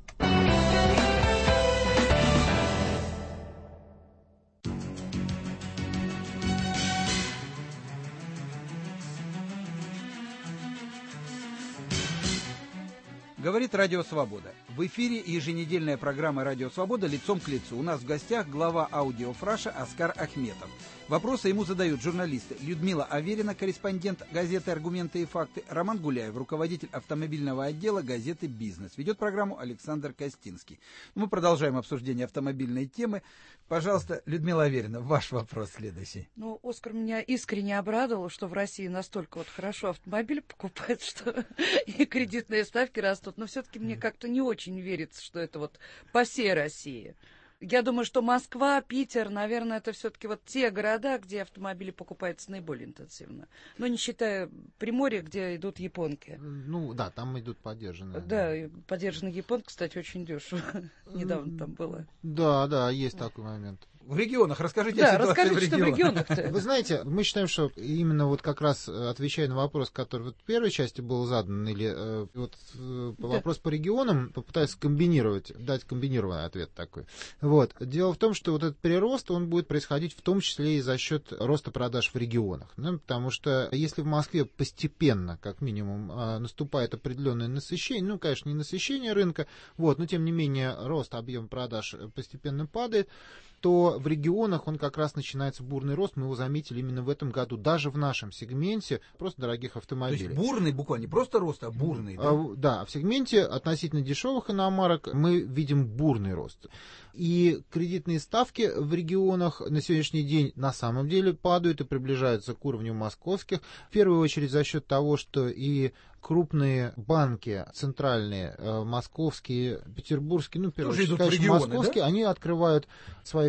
Говорит «Радио Свобода». В эфире еженедельная программа «Радио Свобода» лицом к лицу. У нас в гостях глава Audi of Russia Оскар Ахметов. Вопросы ему задают журналисты Людмила Аверина, корреспондент газеты «Аргументы и факты», Роман Гуляев, руководитель автомобильного отдела газеты «Бизнес». Ведет программу Александр Костинский. Мы продолжаем обсуждение автомобильной темы. Пожалуйста, Людмила Аверина, ваш вопрос следующий. Ну, Оскар меня искренне обрадовал, что в России настолько вот хорошо автомобиль покупают, что и кредитные ставки растут. Но все-таки мне как-то не очень верится, что это вот по всей России. Я думаю, что Москва, Питер, наверное, это все-таки вот те города, где автомобили покупаются наиболее интенсивно. Но не считая Приморья, где идут японки. Ну, да, там идут подержанные. Да, подержанный японка, кстати, очень дешево. Недавно там было. Да, да, есть такой момент. В регионах. Расскажите да, о ситуации расскажите, в регионах. Что в регионах-то. Вы знаете, мы считаем, что именно вот как раз отвечая на вопрос, который вот в первой части был задан, или э, вот э, да. вопрос по регионам, попытаюсь комбинировать, дать комбинированный ответ такой. Вот. Дело в том, что вот этот прирост, он будет происходить в том числе и за счет роста продаж в регионах. Ну, потому что если в Москве постепенно, как минимум, э, наступает определенное насыщение, ну, конечно, не насыщение рынка, вот, но тем не менее рост объема продаж постепенно падает, то в регионах он как раз начинается бурный рост. Мы его заметили именно в этом году, даже в нашем сегменте просто дорогих автомобилей. То есть бурный буквально, не просто рост, а бурный. Да, а, да, в сегменте относительно дешевых иномарок мы видим бурный рост. И кредитные ставки в регионах на сегодняшний день на самом деле падают и приближаются к уровню московских. В первую очередь за счет того, что и крупные банки, центральные, э, московские, петербургские, ну, в первую очередь, конечно, регионы, московские, да? Они открывают свои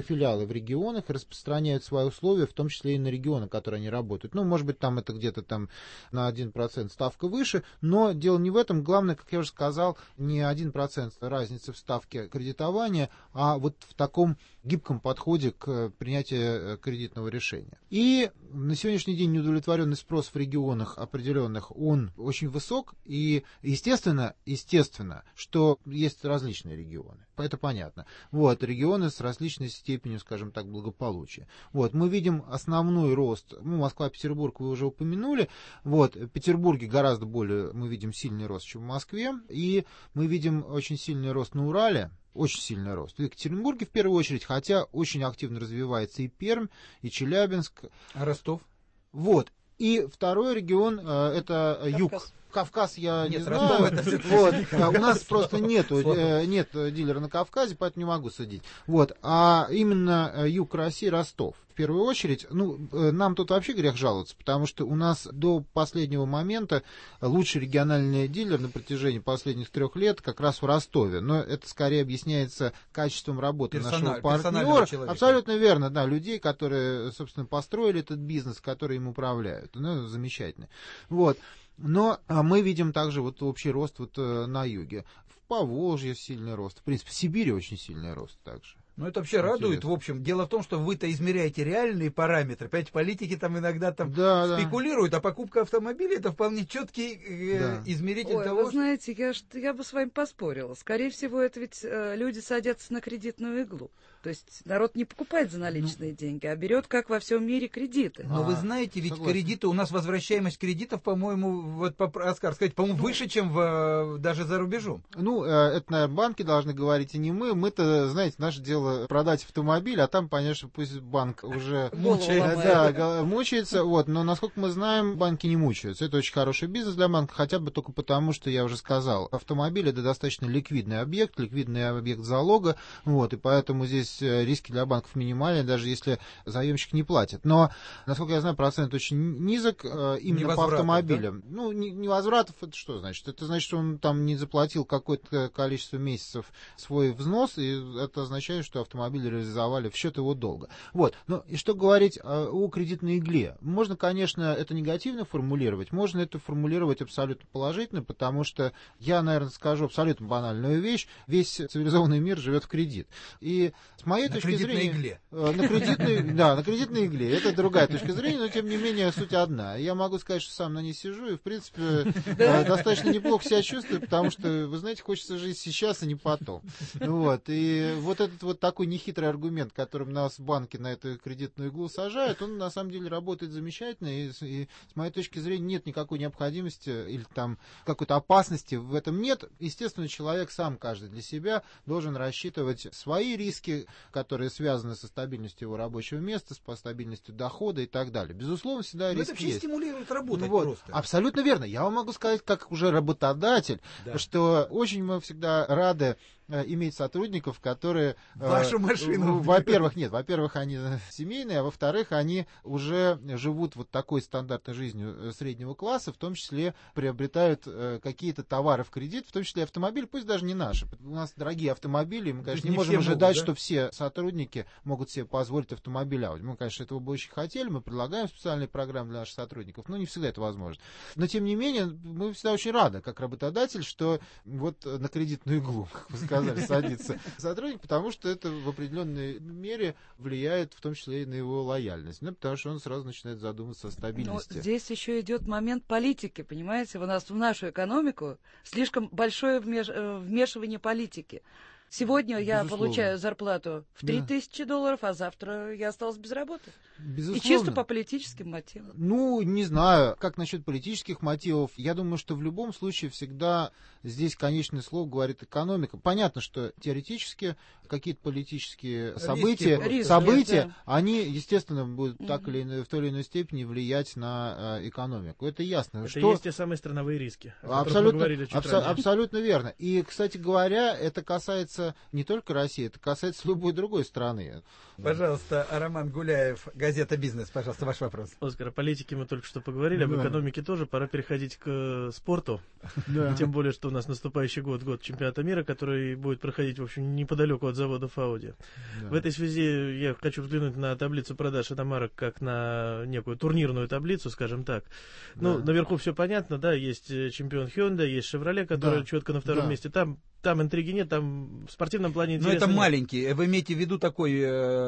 филиалы в регионах и распространяют свои условия, в том числе и на регионы, которые они работают. Ну, может быть, там это где-то там на один процент ставка выше, но дело не в этом. Главное, как я уже сказал, не один процент разницы в ставке кредитования, а вот в таком гибком подходе к принятию кредитного решения. И на сегодняшний день неудовлетворенный спрос в регионах определенных, он очень высок, и естественно, естественно, что есть различные регионы. Это понятно. Вот, регионы с различной степенью, скажем так, благополучия. Вот, мы видим основной рост, ну, Москва, Петербург вы уже упомянули, вот, в Петербурге гораздо более, мы видим сильный рост, чем в Москве, и мы видим очень сильный рост на Урале, очень сильный рост. В Екатеринбурге в первую очередь, хотя очень активно развивается и Пермь, и Челябинск. А Ростов? Вот. И второй регион э, это Кавказ. Юг. Кавказ я нет, не знаю. Это вот. У нас просто нету, э, нет дилера на Кавказе, поэтому не могу судить. Вот. А именно юг России, Ростов. В первую очередь, ну, нам тут вообще грех жаловаться, потому что у нас до последнего момента лучший региональный дилер на протяжении последних трех лет как раз в Ростове. Но это скорее объясняется качеством работы Персональ, нашего партнера. Абсолютно верно, да, людей, которые, собственно, построили этот бизнес, которые им управляют. Ну, замечательно. Вот. Но мы видим также вот общий рост вот на юге. В Поволжье сильный рост. В принципе, в Сибири очень сильный рост также. Ну, это вообще Интересно. радует, в общем. Дело в том, что вы-то измеряете реальные параметры. Опять политики там иногда там да, спекулируют, да. а покупка автомобиля — это вполне четкий э, да. измеритель Ой, того, вы знаете, я, я бы с вами поспорила. Скорее всего, это ведь э, люди садятся на кредитную иглу. То есть народ не покупает за наличные ну, деньги, а берет, как во всем мире, кредиты. Но а, вы знаете, ведь согласен. кредиты, у нас возвращаемость кредитов, по-моему, вот, Оскар, сказать, по-моему, выше, чем в, даже за рубежом. Ну, это, наверное, банки должны говорить, и не мы. Мы-то, знаете, наше дело продать автомобиль, а там, конечно, пусть банк уже мучается. Да, мучается. Вот. Но, насколько мы знаем, банки не мучаются. Это очень хороший бизнес для банка, хотя бы только потому, что я уже сказал, автомобиль — это достаточно ликвидный объект, ликвидный объект залога, вот, и поэтому здесь риски для банков минимальные, даже если заемщик не платит. Но, насколько я знаю, процент очень низок именно по автомобилям. Да? Ну, невозвратов, это что значит? Это значит, что он там не заплатил какое-то количество месяцев свой взнос, и это означает, что автомобиль реализовали в счет его долга. Вот. Ну, и что говорить о кредитной игле? Можно, конечно, это негативно формулировать, можно это формулировать абсолютно положительно, потому что я, наверное, скажу абсолютно банальную вещь. Весь цивилизованный мир живет в кредит. И с моей на точки зрения... Игле. На кредитной игле. Да, на кредитной игле. Это другая точка зрения, но, тем не менее, суть одна. Я могу сказать, что сам на ней сижу и, в принципе, достаточно неплохо себя чувствую, потому что, вы знаете, хочется жить сейчас, а не потом. Вот. И вот этот вот такой нехитрый аргумент, которым нас банки на эту кредитную иглу сажают, он, на самом деле, работает замечательно. И, и с моей точки зрения, нет никакой необходимости или там какой-то опасности в этом нет. Естественно, человек сам, каждый для себя, должен рассчитывать свои риски, которые связаны со стабильностью его рабочего места, с стабильностью дохода и так далее. Безусловно, всегда риски есть. Это все стимулирует работать ну, вот, просто. Абсолютно верно. Я вам могу сказать, как уже работодатель, да. что очень мы всегда рады иметь сотрудников, которые... Вашу машину. Во-первых, нет, во-первых, они семейные, а во-вторых, они уже живут вот такой стандартной жизнью среднего класса, в том числе приобретают какие-то товары в кредит, в том числе автомобиль, пусть даже не наши. У нас дорогие автомобили, мы, конечно, не, не можем ожидать, могут, да? что все сотрудники могут себе позволить автомобиль Audi. Мы, конечно, этого бы очень хотели, мы предлагаем специальные программы для наших сотрудников, но не всегда это возможно. Но, тем не менее, мы всегда очень рады, как работодатель, что вот на кредитную иглу, как вы сказали, садится сотрудник, потому что это в определенной мере влияет в том числе и на его лояльность, ну, потому что он сразу начинает задумываться о стабильности. Но здесь еще идет момент политики, понимаете, у нас в нашу экономику слишком большое вмеш... вмешивание политики. Сегодня я Безусловно. получаю зарплату в три тысячи да. долларов, а завтра я осталась без работы. Безусловно. И чисто по политическим мотивам. Ну, не знаю, как насчет политических мотивов. Я думаю, что в любом случае всегда здесь конечное слово говорит экономика. Понятно, что теоретически какие-то политические риски события, риски, события да. они, естественно, будут угу. так или иной, в той или иной степени влиять на э, экономику. Это ясно. Это что... есть те самые страновые риски, о абсолютно, которых мы говорили чуть абсо- абсолютно верно. И, кстати говоря, это касается касается не только России, это касается любой другой страны. Пожалуйста, Роман Гуляев, газета «Бизнес». Пожалуйста, ваш вопрос. Оскар, о политике мы только что поговорили, об Да. экономике тоже. Пора переходить к спорту. Да. Тем более, что у нас наступающий год, год чемпионата мира, который будет проходить, в общем, неподалеку от заводов Audi. Да. В этой связи я хочу взглянуть на таблицу продаж иномарок как на некую турнирную таблицу, скажем так. Ну, Да. наверху все понятно, да, есть чемпион Hyundai, есть Chevrolet, который Да. четко на втором Да. месте. Там, там интриги нет, там в спортивном плане Но интересно это нет. маленький. Вы имеете в виду такой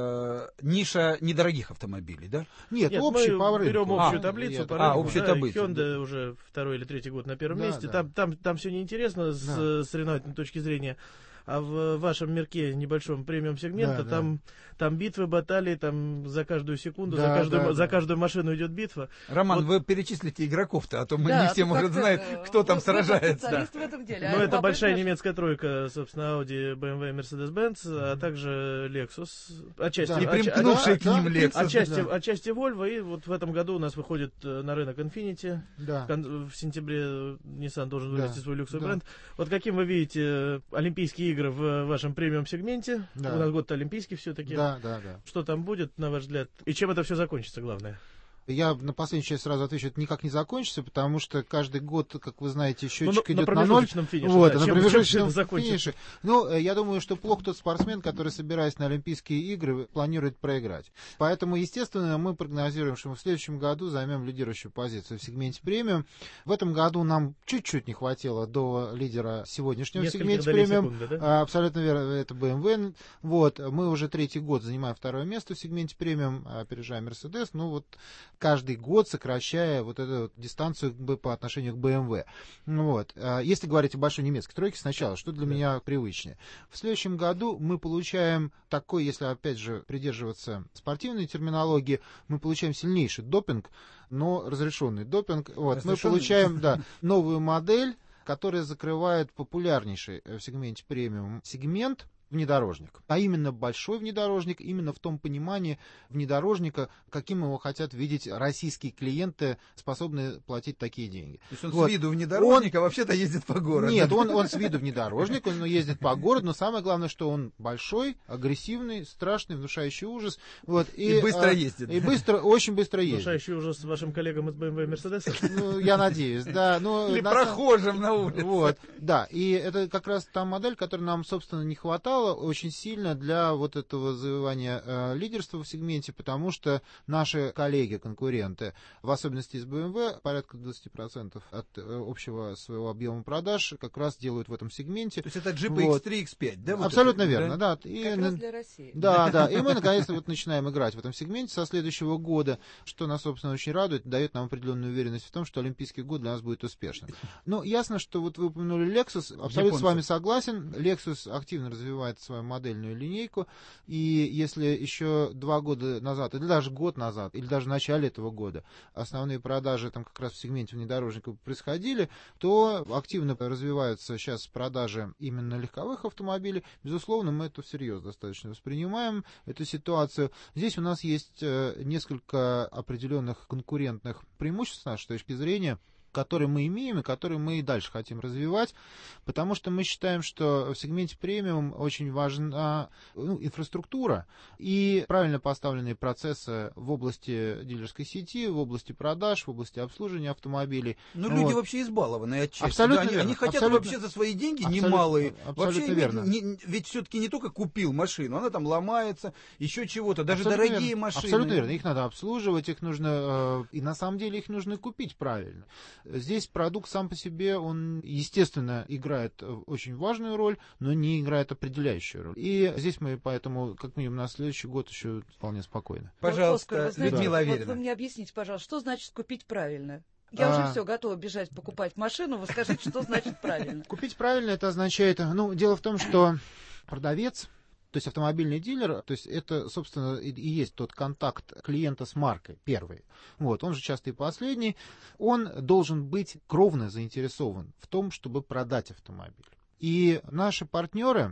э, ниша недорогих автомобилей, да? Нет, Нет, общий мы по рынку. берем общую А, таблицу я по а, рынку, общую да, таблицу, Hyundai да. уже второй или третий год на первом Да, месте. да. Там, там, там все неинтересно с Да. э, соревновательной точки зрения. А в вашем мирке небольшом премиум сегмента, Да, да. там, там битвы, баталии, там за каждую секунду, Да, за, каждую, да, ма- за да. каждую машину идет битва. Роман, Вот. вы перечислите игроков-то, а то мы Да, не все, а то может, как-то, знают, э, кто там вы- вы сражается. специалист в этом деле. Ну, А это папа большая наш- немецкая тройка, собственно, Audi, бэ эм вэ, Mercedes-Benz, а также Lexus. Отчасти, Да. И А- примкнувший да, к ним да, Lexus. отчасти, Да. отчасти Volvo, и вот в этом году у нас выходит э, на рынок Infiniti. Да. В кон- В сентябре Nissan должен Да, вывести свой люксовый да. бренд. Вот каким вы видите э, Олимпийские игры в вашем премиум-сегменте? Да. У нас год олимпийский все-таки. Да, да, да. Что там будет, на ваш взгляд? И чем это все закончится, главное? Я на последнюю часть сразу отвечу, это никак не закончится, потому что каждый год, как вы знаете, счетчик Ну, на- на идет на ноль. промежуточном финише, Вот, да. на Чем- промежуточном чем это закончится? финише. Ну, э, я думаю, что плохо тот спортсмен, который, собираясь на Олимпийские игры, планирует проиграть. Поэтому, естественно, мы прогнозируем, что мы в следующем году займем лидирующую позицию в сегменте премиум. В этом году нам чуть-чуть не хватило до лидера сегодняшнего в Нескольких сегменте долей премиум. секунды, да? А, Абсолютно верно, это бэ эм вэ. Вот, мы уже третий год занимаем второе место в сегменте премиум, опережая Mercedes. Ну вот каждый год сокращая вот эту вот дистанцию как бы по отношению к бэ эм вэ. Ну вот. А если говорить о большой немецкой тройке сначала, что для меня привычнее. В следующем году мы получаем такой, если опять же придерживаться спортивной терминологии, мы получаем сильнейший допинг, но разрешенный допинг. Вот. Мы Разрешенный? получаем, да, новую модель, которая закрывает популярнейший в сегменте премиум сегмент внедорожник, а именно большой внедорожник, именно в том понимании внедорожника, каким его хотят видеть российские клиенты, способные платить такие деньги. То есть он Вот. с виду внедорожник, а вообще-то ездит по городу. Нет, он, он с виду внедорожник, он ездит по городу, но самое главное, что он большой, агрессивный, страшный, внушающий ужас. Вот, И быстро а, ездит. И быстро, очень быстро ездит. Внушающий ужас вашим коллегам из бэ эм вэ и Mercedes? Ну, я надеюсь, да. Но Или на самом- прохожим на улице. Вот, да, и это как раз та модель, которой нам, собственно, не хватало очень сильно для вот этого завоевания э, лидерства в сегменте, потому что наши коллеги, конкуренты, в особенности из бэ эм вэ, порядка двадцать процентов от э, общего своего объема продаж как раз делают в этом сегменте. То есть это джипы Вот. икс три, икс пять, да? вот Абсолютно это, верно, да. И, Как раз для России. да, да, и мы наконец-то вот начинаем играть в этом сегменте со следующего года, что нас, собственно, очень радует, дает нам определенную уверенность в том, что Олимпийский год для нас будет успешным. Но ясно, что вот вы упомянули Lexus, абсолютно Японцев. с вами согласен, Lexus активно развивает свою модельную линейку, и если еще два года назад, или даже год назад, или даже в начале этого года основные продажи там как раз в сегменте внедорожников происходили, то активно развиваются сейчас продажи именно легковых автомобилей. Безусловно, мы это всерьез достаточно воспринимаем, эту ситуацию. Здесь у нас есть э, несколько определенных конкурентных преимуществ с нашей точки зрения, которые мы имеем и которые мы и дальше хотим развивать, потому что мы считаем, что в сегменте премиум очень важна ну, инфраструктура и правильно поставленные процессы в области дилерской сети, в области продаж, в области обслуживания автомобилей. Ну, Вот. люди вообще избалованы отчасти. Абсолютно Да, они, верно, они хотят абсолютно. вообще за свои деньги Абсолютно- немалые. абсолютно Вообще, верно. Ведь, не- ведь все-таки не только купил машину, она там ломается, еще чего-то, даже Абсолютно дорогие верно. машины. Абсолютно верно. Их надо обслуживать, их нужно... э, и на самом деле их нужно купить правильно. Здесь продукт сам по себе, он, естественно, играет э, очень важную роль, но не играет определяющую роль. И здесь мы поэтому, как минимум, на следующий год еще вполне спокойны. Пожалуйста, Вот, Оскар, вы знаете, Людмила вот Аверина. вы мне объясните, пожалуйста, что значит купить правильно? Я А. уже все, готова бежать покупать машину. Вы скажите, что значит правильно? Купить правильно, это означает... Ну, дело в том, что продавец... То есть автомобильный дилер, то есть это, собственно, и и есть тот контакт клиента с маркой, первый. Вот, он же часто и последний. Он должен быть кровно заинтересован в том, чтобы продать автомобиль. И наши партнеры,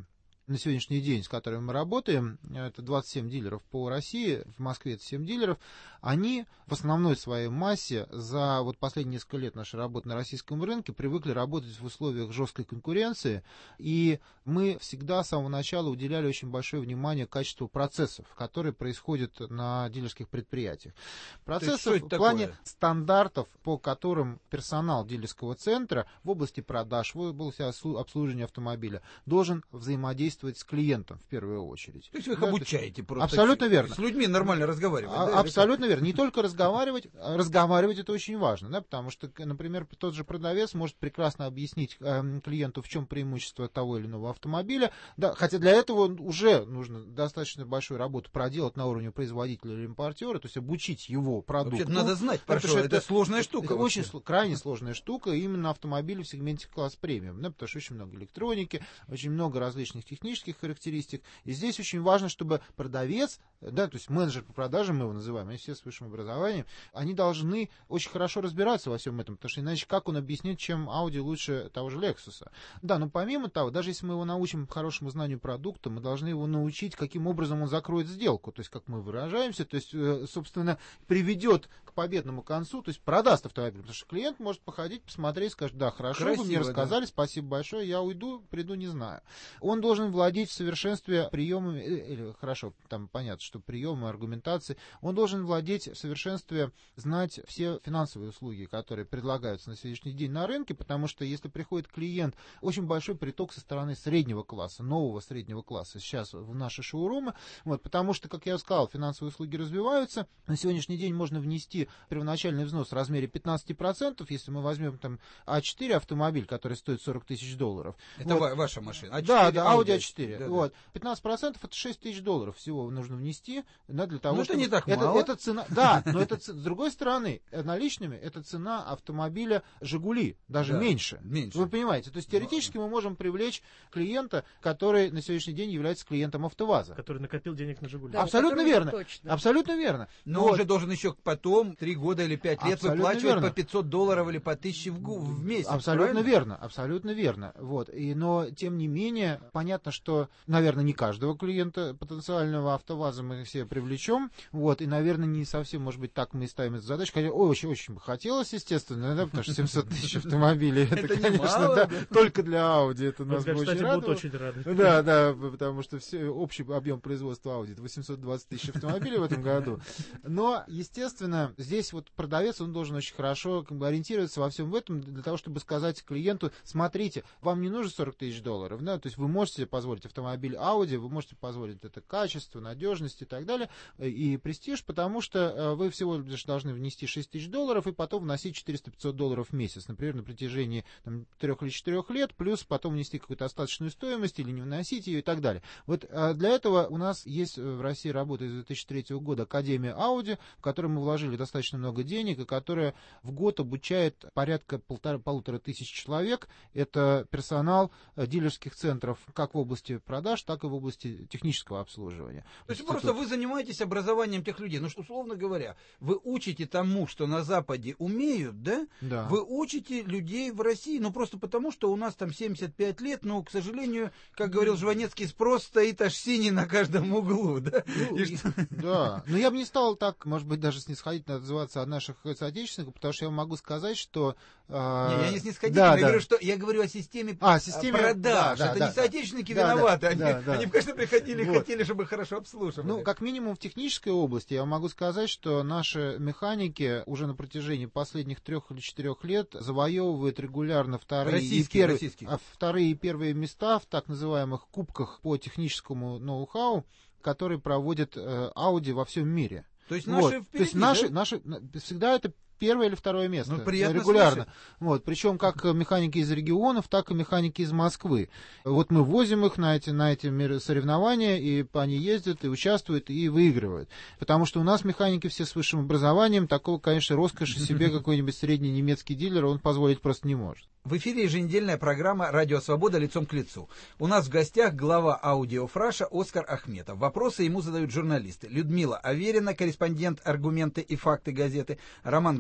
на сегодняшний день, с которыми мы работаем, это двадцать семь дилеров по России, в Москве это семь дилеров, они в основной своей массе за вот последние несколько лет нашей работы на российском рынке привыкли работать в условиях жесткой конкуренции, и мы всегда с самого начала уделяли очень большое внимание качеству процессов, которые происходят на дилерских предприятиях. Процессов в плане такое? Стандартов, по которым персонал дилерского центра в области продаж, в области обслуживания автомобиля должен взаимодействовать с клиентом в первую очередь. То есть вы их да, обучаете просто? Абсолютно верно. С людьми нормально разговаривать? А, да, абсолютно верно. Не только разговаривать, разговаривать это очень важно, да, потому что, например, тот же продавец может прекрасно объяснить э, клиенту, в чем преимущество того или иного автомобиля, да, хотя для этого уже нужно достаточно большую работу проделать на уровне производителя или импортера, то есть обучить его продукту. Вообще-то надо знать, потому что что это, это сложная штука. Это очень крайне сложная штука, именно автомобили в сегменте класс премиум, да, потому что очень много электроники, очень много различных технических характеристик, и здесь очень важно, чтобы продавец, да, то есть менеджер по продажам, мы его называем, они все с высшим образованием, они должны очень хорошо разбираться во всем этом, потому что иначе как он объяснит, чем Audi лучше того же Lexus? Да, но помимо того, даже если мы его научим хорошему знанию продукта, мы должны его научить, каким образом он закроет сделку, то есть как мы выражаемся, то есть, собственно, приведет к победному концу, то есть продаст автомобиль, потому что клиент может походить, посмотреть, скажет, да, хорошо, Красиво, вы мне рассказали, да. Спасибо большое, я уйду, приду, не знаю. Он должен владеть в совершенстве приемами, или, хорошо, там понятно, что приемы, аргументации, он должен владеть в совершенстве, знать все финансовые услуги, которые предлагаются на сегодняшний день на рынке, потому что если приходит клиент, очень большой приток со стороны среднего класса, нового среднего класса сейчас в наши шоурумы, вот, потому что, как я сказал, финансовые услуги развиваются, на сегодняшний день можно внести первоначальный взнос в размере пятнадцать процентов, если мы возьмем там а четыре автомобиль, который стоит сорок тысяч долларов. Это вот. Ваша машина? а четыре, да, да, Audi а четыре. Да, вот. пятнадцать процентов это шесть тысяч долларов всего нужно внести, да, для того, ну, чтобы... это не так это, мало. Это цена... Да, но это, с другой стороны, наличными это цена автомобиля «Жигули», даже да, меньше. меньше. Вы понимаете, то есть теоретически мы можем привлечь клиента, который на сегодняшний день является клиентом АвтоВАЗа. Который накопил денег на «Жигули». Да, абсолютно верно. Точно. Абсолютно верно. Но вот. он же должен еще потом, три года или пять лет, абсолютно выплачивать верно. По пятьсот долларов или по тысяче в, в месяц. Абсолютно правильно? верно, абсолютно верно. Вот. И, но, тем не менее, понятно, что, наверное, не каждого клиента потенциального АвтоВАЗа мы все привлечем. Вот. И, наверное, не совсем, может быть, так мы и ставим эту задачу. Хотя очень-очень бы хотелось, естественно, да, потому что семьсот тысяч автомобилей, это, конечно, только для Audi. Это нас бы очень радовало. Да, да, потому что общий объем производства Audi восемьсот двадцать тысяч автомобилей в этом году. Но, естественно, здесь вот продавец, он должен очень хорошо как бы ориентироваться во всем этом, для того, чтобы сказать клиенту, смотрите, вам не нужно сорок тысяч долларов, да, то есть вы можете себе позволить автомобиль Audi, вы можете позволить это качество, надежность и так далее, и престиж, потому что вы всего лишь должны внести шесть тысяч долларов и потом вносить четыреста-пятьсот долларов в месяц, например, на протяжении там, трех или четырех лет, плюс потом внести какую-то остаточную стоимость или не вносить ее и так далее. Вот для этого у нас есть в России работа с две тысячи третьего года Академия Audi, в которой мы вложили достаточно много денег, и которая в год обучает порядка полтора, полутора тысяч человек. Это персонал дилерских центров как в области продаж, так и в области технического обслуживания. То есть просто вы занимаетесь образованием тех людей. Ну, что, условно говоря, вы учите тому, что на Западе умеют, да? Да. Вы учите людей в России, ну, просто потому, что у нас там семьдесят пять лет, но, к сожалению, как говорил Жванецкий, спрос стоит аж синий на каждом углу, да? Ну, и, да, но я бы не стал так, может быть, даже снисходительно отзываться о наших соотечественниках, потому что я могу сказать, что... Э... Не, я не снисходительно, да, я, да. говорю, что, я говорю о системе, а, системе продаж. Да, да, это да, не соотечественники да, виноваты, да, они, да, да. они, конечно, приходили и вот. хотели, чтобы хорошо обслуживали. Ну, как минимум в технической области я могу сказать, что наши механики уже на протяжении последних трех или четырех лет завоевывают регулярно вторые и, первые, а вторые и первые места в так называемых кубках по техническому ноу-хау, которые проводят э, Audi во всем мире. То есть вот. наши впереди, То есть наши, да? наши всегда это первое или второе место. Ну, приятно регулярно. слышать. Вот, причем как механики из регионов, так и механики из Москвы. Вот мы возим их на эти, на эти соревнования, и они ездят, и участвуют, и выигрывают. Потому что у нас механики все с высшим образованием, такого, конечно, роскоши себе какой-нибудь средний немецкий дилер он позволить просто не может. В эфире еженедельная программа «Радио Свобода. Лицом к лицу». У нас в гостях глава Audi of Russia Оскар Ахметов. Вопросы ему задают журналисты. Людмила Аверина, корреспондент «Аргументы и факты» газеты, Роман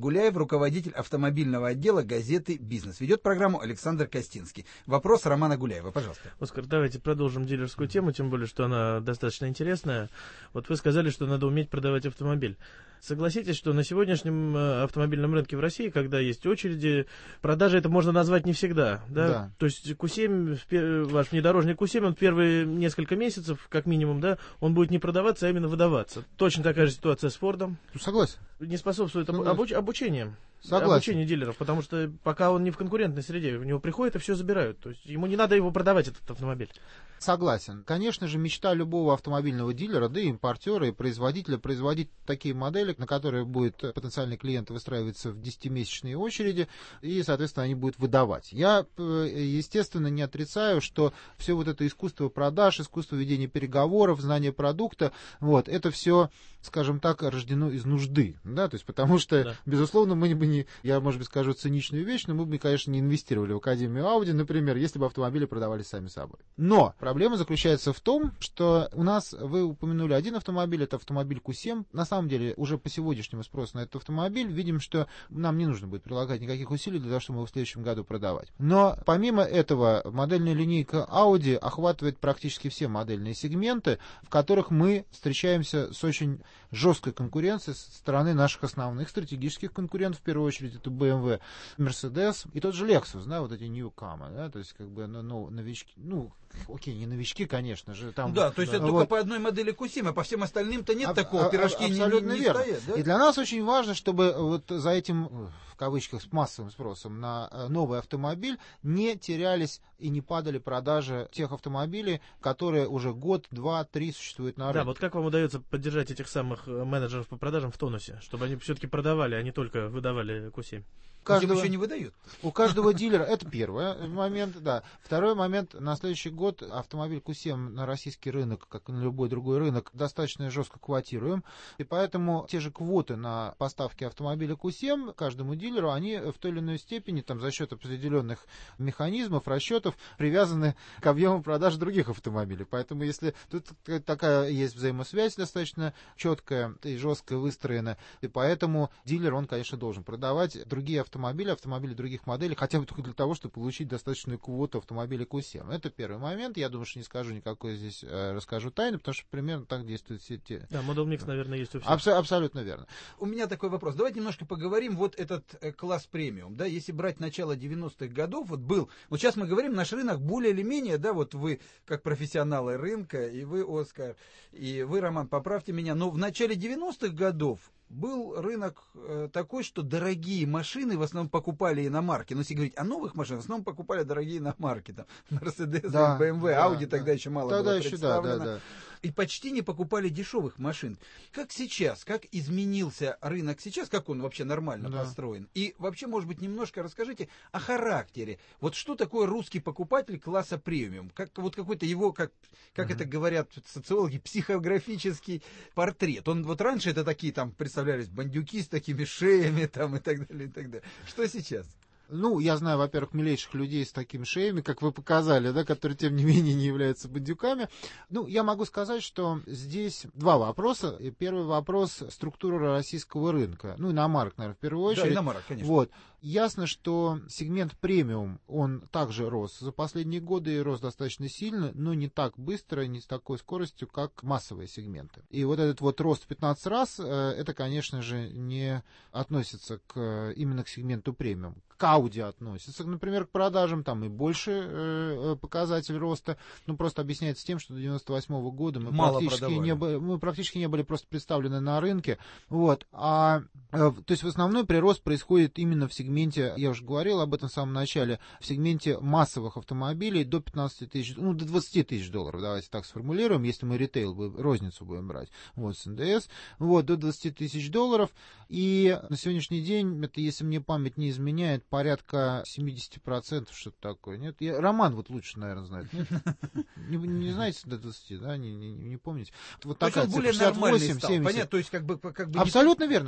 Гуляев, руководитель автомобильного отдела газеты «Бизнес». Ведет программу Александр Костинский. Вопрос Романа Гуляева, пожалуйста. Оскар, давайте продолжим дилерскую тему, тем более, что она достаточно интересная. Вот вы сказали, что надо уметь продавать автомобиль. Согласитесь, что на сегодняшнем автомобильном рынке в России, когда есть очереди, продажи это можно назвать не всегда. Да? Да. То есть Ку семь, ваш внедорожник Ку семь, он первые несколько месяцев, как минимум, да, он будет не продаваться, а именно выдаваться. Точно такая же ситуация с Фордом. Согласен. Не способствует об, обуч, обучению. Согласен. Обучение дилеров, потому что пока он не в конкурентной среде, в него приходят и все забирают. То есть ему не надо его продавать, этот автомобиль. Согласен. Конечно же, мечта любого автомобильного дилера, да и импортера, и производителя производить такие модели, на которые будет потенциальный клиент выстраиваться в десятимесячные очереди, и, соответственно, они будут выдавать. Я, естественно, не отрицаю, что все вот это искусство продаж, искусство ведения переговоров, знание продукта, вот, это все, скажем так, рождено из нужды, да, то есть потому что, да. безусловно, мы бы не, я, может быть, скажу циничную вещь, но мы бы, конечно, не инвестировали в Академию Audi, например, если бы автомобили продавались сами собой. Но проблема заключается в том, что у нас, вы упомянули один автомобиль, это автомобиль Ку семь. На самом деле, уже по сегодняшнему спросу на этот автомобиль, видим, что нам не нужно будет прилагать никаких усилий для того, чтобы его в следующем году продавать. Но помимо этого, модельная линейка Audi охватывает практически все модельные сегменты, в которых мы встречаемся с очень жесткой конкуренцией со стороны наших основных стратегических конкурентов, в первую очередь, это бэ эм вэ, Mercedes и тот же Lexus, да, вот эти newcomer, да, то есть, как бы, ну, ну новички, ну, окей, не новички, конечно же. Там, да, то есть да. это вот. Только по одной модели Ку семь, а по всем остальным-то нет а, такого, а, пирожки а, абсолютно не, не, не стоят. Да? И для нас очень важно, чтобы вот за этим, в кавычках, с массовым спросом на новый автомобиль не терялись и не падали продажи тех автомобилей, которые уже год, два, три существуют на рынке. Да, вот как вам удается поддержать этих самых менеджеров по продажам в тонусе, чтобы они все-таки продавали, а не только выдавали Ку семь? Каждого, еще не выдают. У каждого дилера, это первый момент, да. Второй момент, на следующий год автомобиль Ку семь на российский рынок, как и на любой другой рынок, достаточно жестко квотируем, и поэтому те же квоты на поставки автомобиля Ку семь каждому дилеру, они в той или иной степени, там, за счет определенных механизмов, расчетов, привязаны к объему продаж других автомобилей. Поэтому если тут такая есть взаимосвязь достаточно четкая и жестко выстроена, и поэтому дилер, он, конечно, должен продавать другие автомобили, автомобили, автомобили других моделей, хотя бы только для того, чтобы получить достаточную квоту автомобиля Ку семь. Это первый момент. Я думаю, что не скажу никакой здесь, э, расскажу тайны, потому что примерно так действуют все те... Да, Model Mix, наверное, есть у всех. Абс- абсолютно верно. У меня такой вопрос. Давайте немножко поговорим. Вот этот э, класс премиум, да, если брать начало девяностых годов, вот был, вот сейчас мы говорим, наш рынок более или менее, да, вот вы как профессионалы рынка, и вы, Оскар, и вы, Роман, поправьте меня, но в начале девяностых годов был рынок э, такой, что дорогие машины в основном покупали иномарки. Но если говорить о новых машинах, в основном покупали дорогие иномарки. Там Mercedes, да, бэ эм вэ, да, Audi да. тогда еще мало тогда было еще, представлено. Да, да, да. И почти не покупали дешевых машин. Как сейчас? Как изменился рынок сейчас? Как он вообще нормально да. построен? И вообще, может быть, немножко расскажите о характере. Вот что такое русский покупатель класса премиум? Как, вот какой-то его, как, как mm-hmm. это говорят социологи, психографический портрет. Он вот раньше это такие там представлялись бандюки с такими шеями там и так далее, и так далее. Что сейчас? Ну, я знаю, во-первых, милейших людей с такими шеями, как вы показали, да, которые, тем не менее, не являются бандюками. Ну, я могу сказать, что здесь два вопроса. И первый вопрос — структура российского рынка. Ну, иномарок, наверное, в первую очередь. Да, иномарок, конечно. Вот. Ясно, что сегмент премиум, он также рос за последние годы, и рос достаточно сильно, но не так быстро, не с такой скоростью, как массовые сегменты. И вот этот вот рост в пятнадцать раз, это, конечно же, не относится к, именно к сегменту премиум. К Audi относится, например, к продажам, там и больше э, показатель роста, ну, просто объясняется тем, что до девяносто восьмого года мы практически, не были, мы практически не были просто представлены на рынке, вот, а, э, то есть в основной прирост происходит именно в сегменте, я уже говорил об этом в самом начале, в сегменте массовых автомобилей до пятнадцати тысяч, ну, до двадцати тысяч долларов, давайте так сформулируем, если мы ритейл, розницу будем брать, вот, с эн дэ эс, вот, до двадцати тысяч долларов, и на сегодняшний день, это, если мне память не изменяет, порядка семьдесят процентов, что-то такое. Нет? Я, Роман вот лучше, наверное, знает. Нет? Не, не знаете до двадцати, да? Не, не, не помните? Вот то такая есть он более цифра, нормальный шестьдесят восемь, стал. семьдесят. Понятно, то есть как бы... Как бы абсолютно не... верно. То есть прирост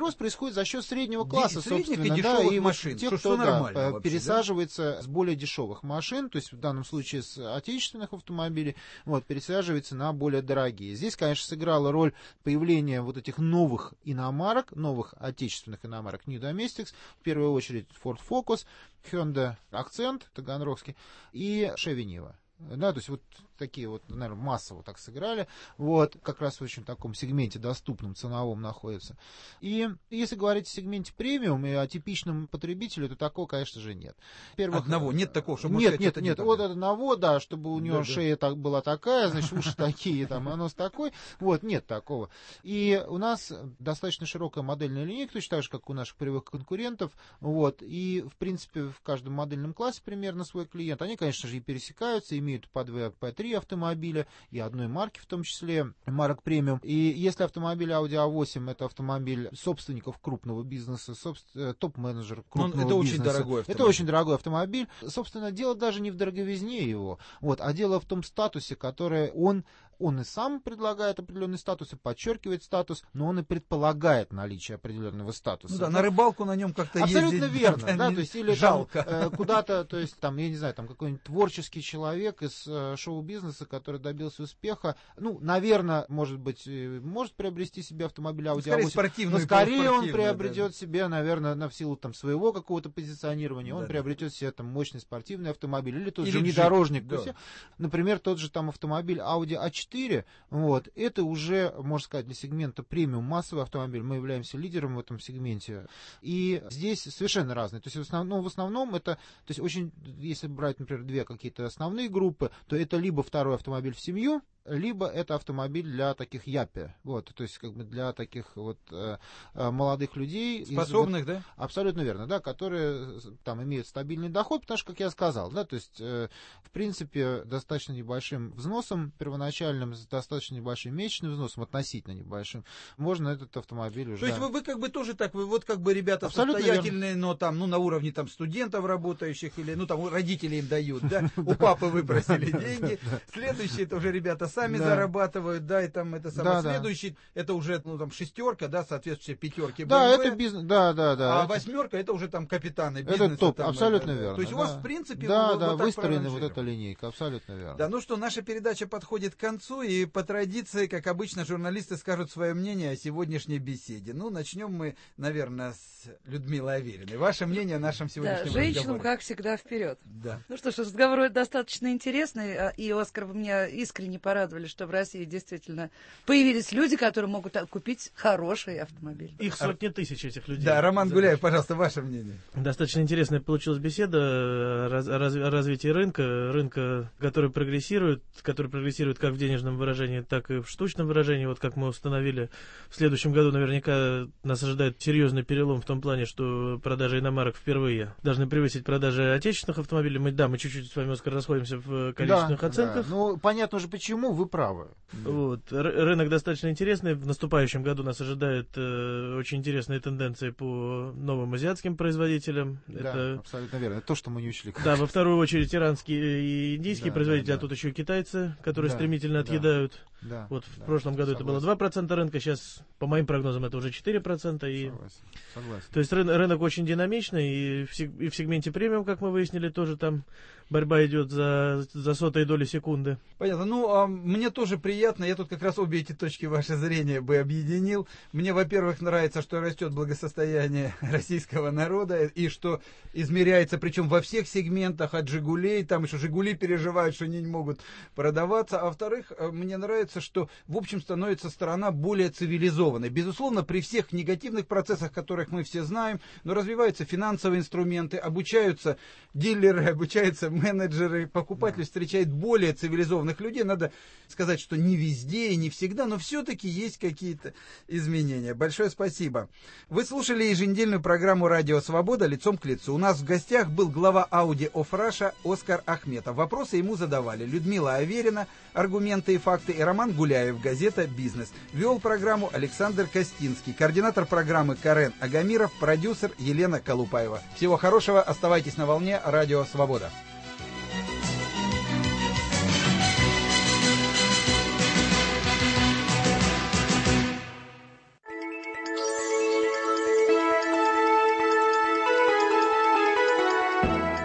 рост происходит за счет среднего класса, средних собственно, и да, дешевых и машин, вот тех, что, кто что да, нормально вообще, пересаживается да? с более дешевых машин, то есть в данном случае с отечественных автомобилей, вот, пересаживается на более дорогие. Здесь, конечно, сыграла роль появления вот этих новых иномарок, новых отечественных иномарок New Domestics, в первую очередь Ford Focus, Hyundai Accent, таганрогский, и Chevy Niva. Да, то есть вот такие вот, наверное, массово так сыграли, вот, как раз в очень таком сегменте доступном, ценовом находится. И если говорить о сегменте премиум и о типичном потребителе, то такого, конечно же, нет. Первых... Одного, нет такого, чтобы... Нет, нет, нет, вот одного, да, чтобы у него да, шея да. так, была такая, значит, уши такие, там, а нос такой, вот, нет такого. И у нас достаточно широкая модельная линейка, точно так же, как у наших привычных конкурентов, вот, и, в принципе, в каждом модельном классе примерно свой клиент. Они, конечно же, и пересекаются, имеют по два, по три автомобиля, и одной марки в том числе, марок премиум. И если автомобиль Audi а восемь это автомобиль собственников крупного бизнеса, собствен... топ-менеджер крупного это бизнеса. Очень дорогой автомобиль. Это очень дорогой автомобиль. Собственно, дело даже не в дороговизне его, вот, а дело в том статусе, который он Он и сам предлагает определенный статус и подчеркивает статус, но он и предполагает наличие определенного статуса. Ну да, на рыбалку на нем как-то ездить. Абсолютно верно, да, то есть или жалко. Там, э, куда-то, то есть там, я не знаю, там какой-нибудь творческий человек из э, шоу-бизнеса, который добился успеха, ну, наверное, может быть, может приобрести себе автомобиль Audi а восемь, но скорее он приобретет да. себе, наверное, на в силу там своего какого-то позиционирования, он да, приобретет да. себе там мощный спортивный автомобиль или тот или же внедорожник, да. то есть, например, тот же там автомобиль Audi а четыре, вот, это уже, можно сказать, для сегмента премиум массовый автомобиль, мы являемся лидером в этом сегменте, и здесь совершенно разные, то есть в основном, в основном это, то есть очень, если брать, например, две какие-то основные группы, то это либо второй автомобиль в семью, либо это автомобиль для таких япи, вот, то есть как бы для таких вот э, молодых людей. Способных, из, да? Абсолютно верно, да, которые там имеют стабильный доход, потому что, как я сказал, да, то есть э, в принципе достаточно небольшим взносом первоначальным, с достаточно небольшим месячным взносом, относительно небольшим, можно этот автомобиль уже... То есть вы, вы как бы тоже так, вы вот как бы ребята абсолютно состоятельные, верно. Но там, ну, на уровне там студентов работающих, или, ну, там, родители им дают, да, у папы выпросили деньги, следующие это уже ребята сами да. зарабатывают, да, и там это самое, да, следующий, да. это уже, ну, там, шестерка, да, соответствующие пятерки. Да, бэ эм вэ, это бизнес, да, да, да. А это... восьмерка, это уже там капитаны бизнеса. Это топ, там, абсолютно это, верно. То есть да. у вас, в принципе, да, вот, да, вот выстроена вот эта линейка, абсолютно верно. Да, ну что, наша передача подходит к концу, и по традиции, как обычно, журналисты скажут свое мнение о сегодняшней беседе. Ну, начнем мы, наверное, с Людмилы Авериной. Ваше мнение о нашем сегодняшнем да, женщинам, разговоре. как всегда, вперед. Да. Ну что ж, разговор достаточно интересный, и, Оскар, вы меня искренне порадовали, что в России действительно появились люди, которые могут купить хороший автомобиль. Их сотни тысяч, этих людей. Да, Роман Гуляев, пожалуйста, ваше мнение. Достаточно интересная получилась беседа о раз, развитии рынка, рынка, который прогрессирует, который прогрессирует как в денежном выражении, так и в штучном выражении. Вот как мы установили, в следующем году наверняка нас ожидает серьезный перелом в том плане, что продажи иномарок впервые должны превысить продажи отечественных автомобилей. Мы, да, мы чуть-чуть с вами, Оскар, расходимся в количественных да, оценках. Да. Ну, понятно же, почему, вы правы. Вот. Рынок достаточно интересный. В наступающем году нас ожидают э, очень интересные тенденции по новым азиатским производителям. Да, это... абсолютно верно. Это то, что мы не учли. Да, во вторую очередь иранские и индийские да, производители, да, а тут еще и китайцы, которые да, стремительно да, отъедают. Да, вот да, в прошлом году согласен. это было два процента рынка, сейчас, по моим прогнозам, это уже четыре процента. И... Согласен. Согласен. То есть рынок, рынок очень динамичный, и в, и в сегменте премиум, как мы выяснили, тоже там борьба идет за, за сотые доли секунды. Понятно. Ну, а мне тоже приятно. Я тут как раз обе эти точки ваше зрения бы объединил. Мне, во-первых, нравится, что растет благосостояние российского народа, и что измеряется, причем во всех сегментах, от «Жигулей», там еще «Жигули» переживают, что они не могут продаваться. А во-вторых, мне нравится, что, в общем, становится страна более цивилизованной. Безусловно, при всех негативных процессах, которых мы все знаем, но развиваются финансовые инструменты, обучаются дилеры, обучаются менеджеры, покупатель встречает более цивилизованных людей. Надо сказать, что не везде и не всегда, но все-таки есть какие-то изменения. Большое спасибо. Вы слушали еженедельную программу «Радио Свобода. Лицом к лицу». У нас в гостях был глава Audi of Russia Оскар Ахметов. Вопросы ему задавали Людмила Аверина, «Аргументы и факты», и Роман Гуляев, газета «Бизнес». Вел программу Александр Костинский, координатор программы Карен Агамиров, продюсер Елена Колупаева. Всего хорошего, оставайтесь на волне «Радио Свобода».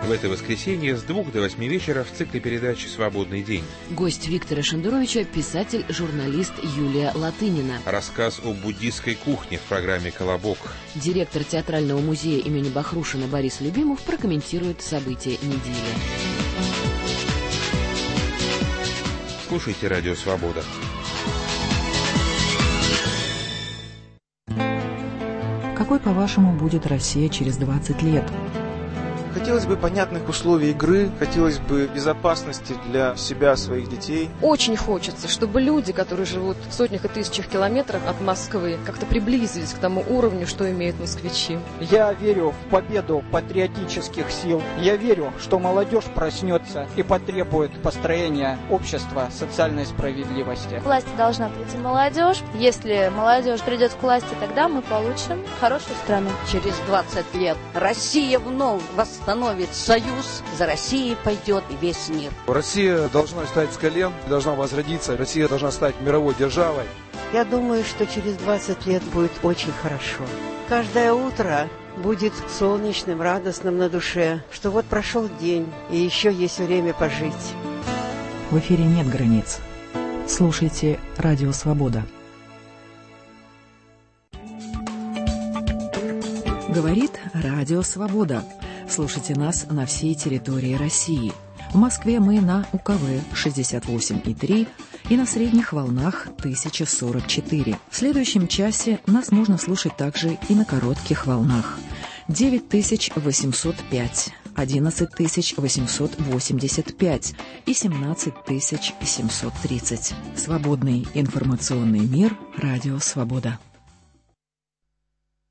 В это воскресенье с двух до восьми вечера в цикле передач «Свободный день». Гость Виктора Шендеровича – писатель-журналист Юлия Латынина. Рассказ о буддийской кухне в программе «Колобок». Директор театрального музея имени Бахрушина Борис Любимов прокомментирует события недели. Слушайте «Радио Свобода». Какой, по-вашему, будет Россия через двадцать лет? Хотелось бы понятных условий игры, хотелось бы безопасности для себя, своих детей. Очень хочется, чтобы люди, которые живут в сотнях и тысячах километров от Москвы, как-то приблизились к тому уровню, что имеют москвичи. Я верю в победу патриотических сил. Я верю, что молодежь проснется и потребует построения общества социальной справедливости. К власти должна прийти молодежь. Если молодежь придет к власти, тогда мы получим хорошую страну. Через двадцать лет Россия вновь восстановится. Становится союз, за Россией пойдет и весь мир. Россия должна встать с колен, должна возродиться, Россия должна стать мировой державой. Я думаю, что через двадцать лет будет очень хорошо. Каждое утро будет солнечным, радостным на душе, что вот прошел день, и еще есть время пожить. В эфире нет границ. Слушайте «Радио Свобода». Говорит «Радио Свобода». Слушайте нас на всей территории России. В Москве мы на УКВ шестьдесят восемь и три и на средних волнах тысяча сорок четыре. В следующем часе нас можно слушать также и на коротких волнах. девять тысяч восемьсот пять, одиннадцать тысяч восемьсот восемьдесят пять и семнадцать тысяч семьсот тридцать. Свободный информационный мир. Радио Свобода.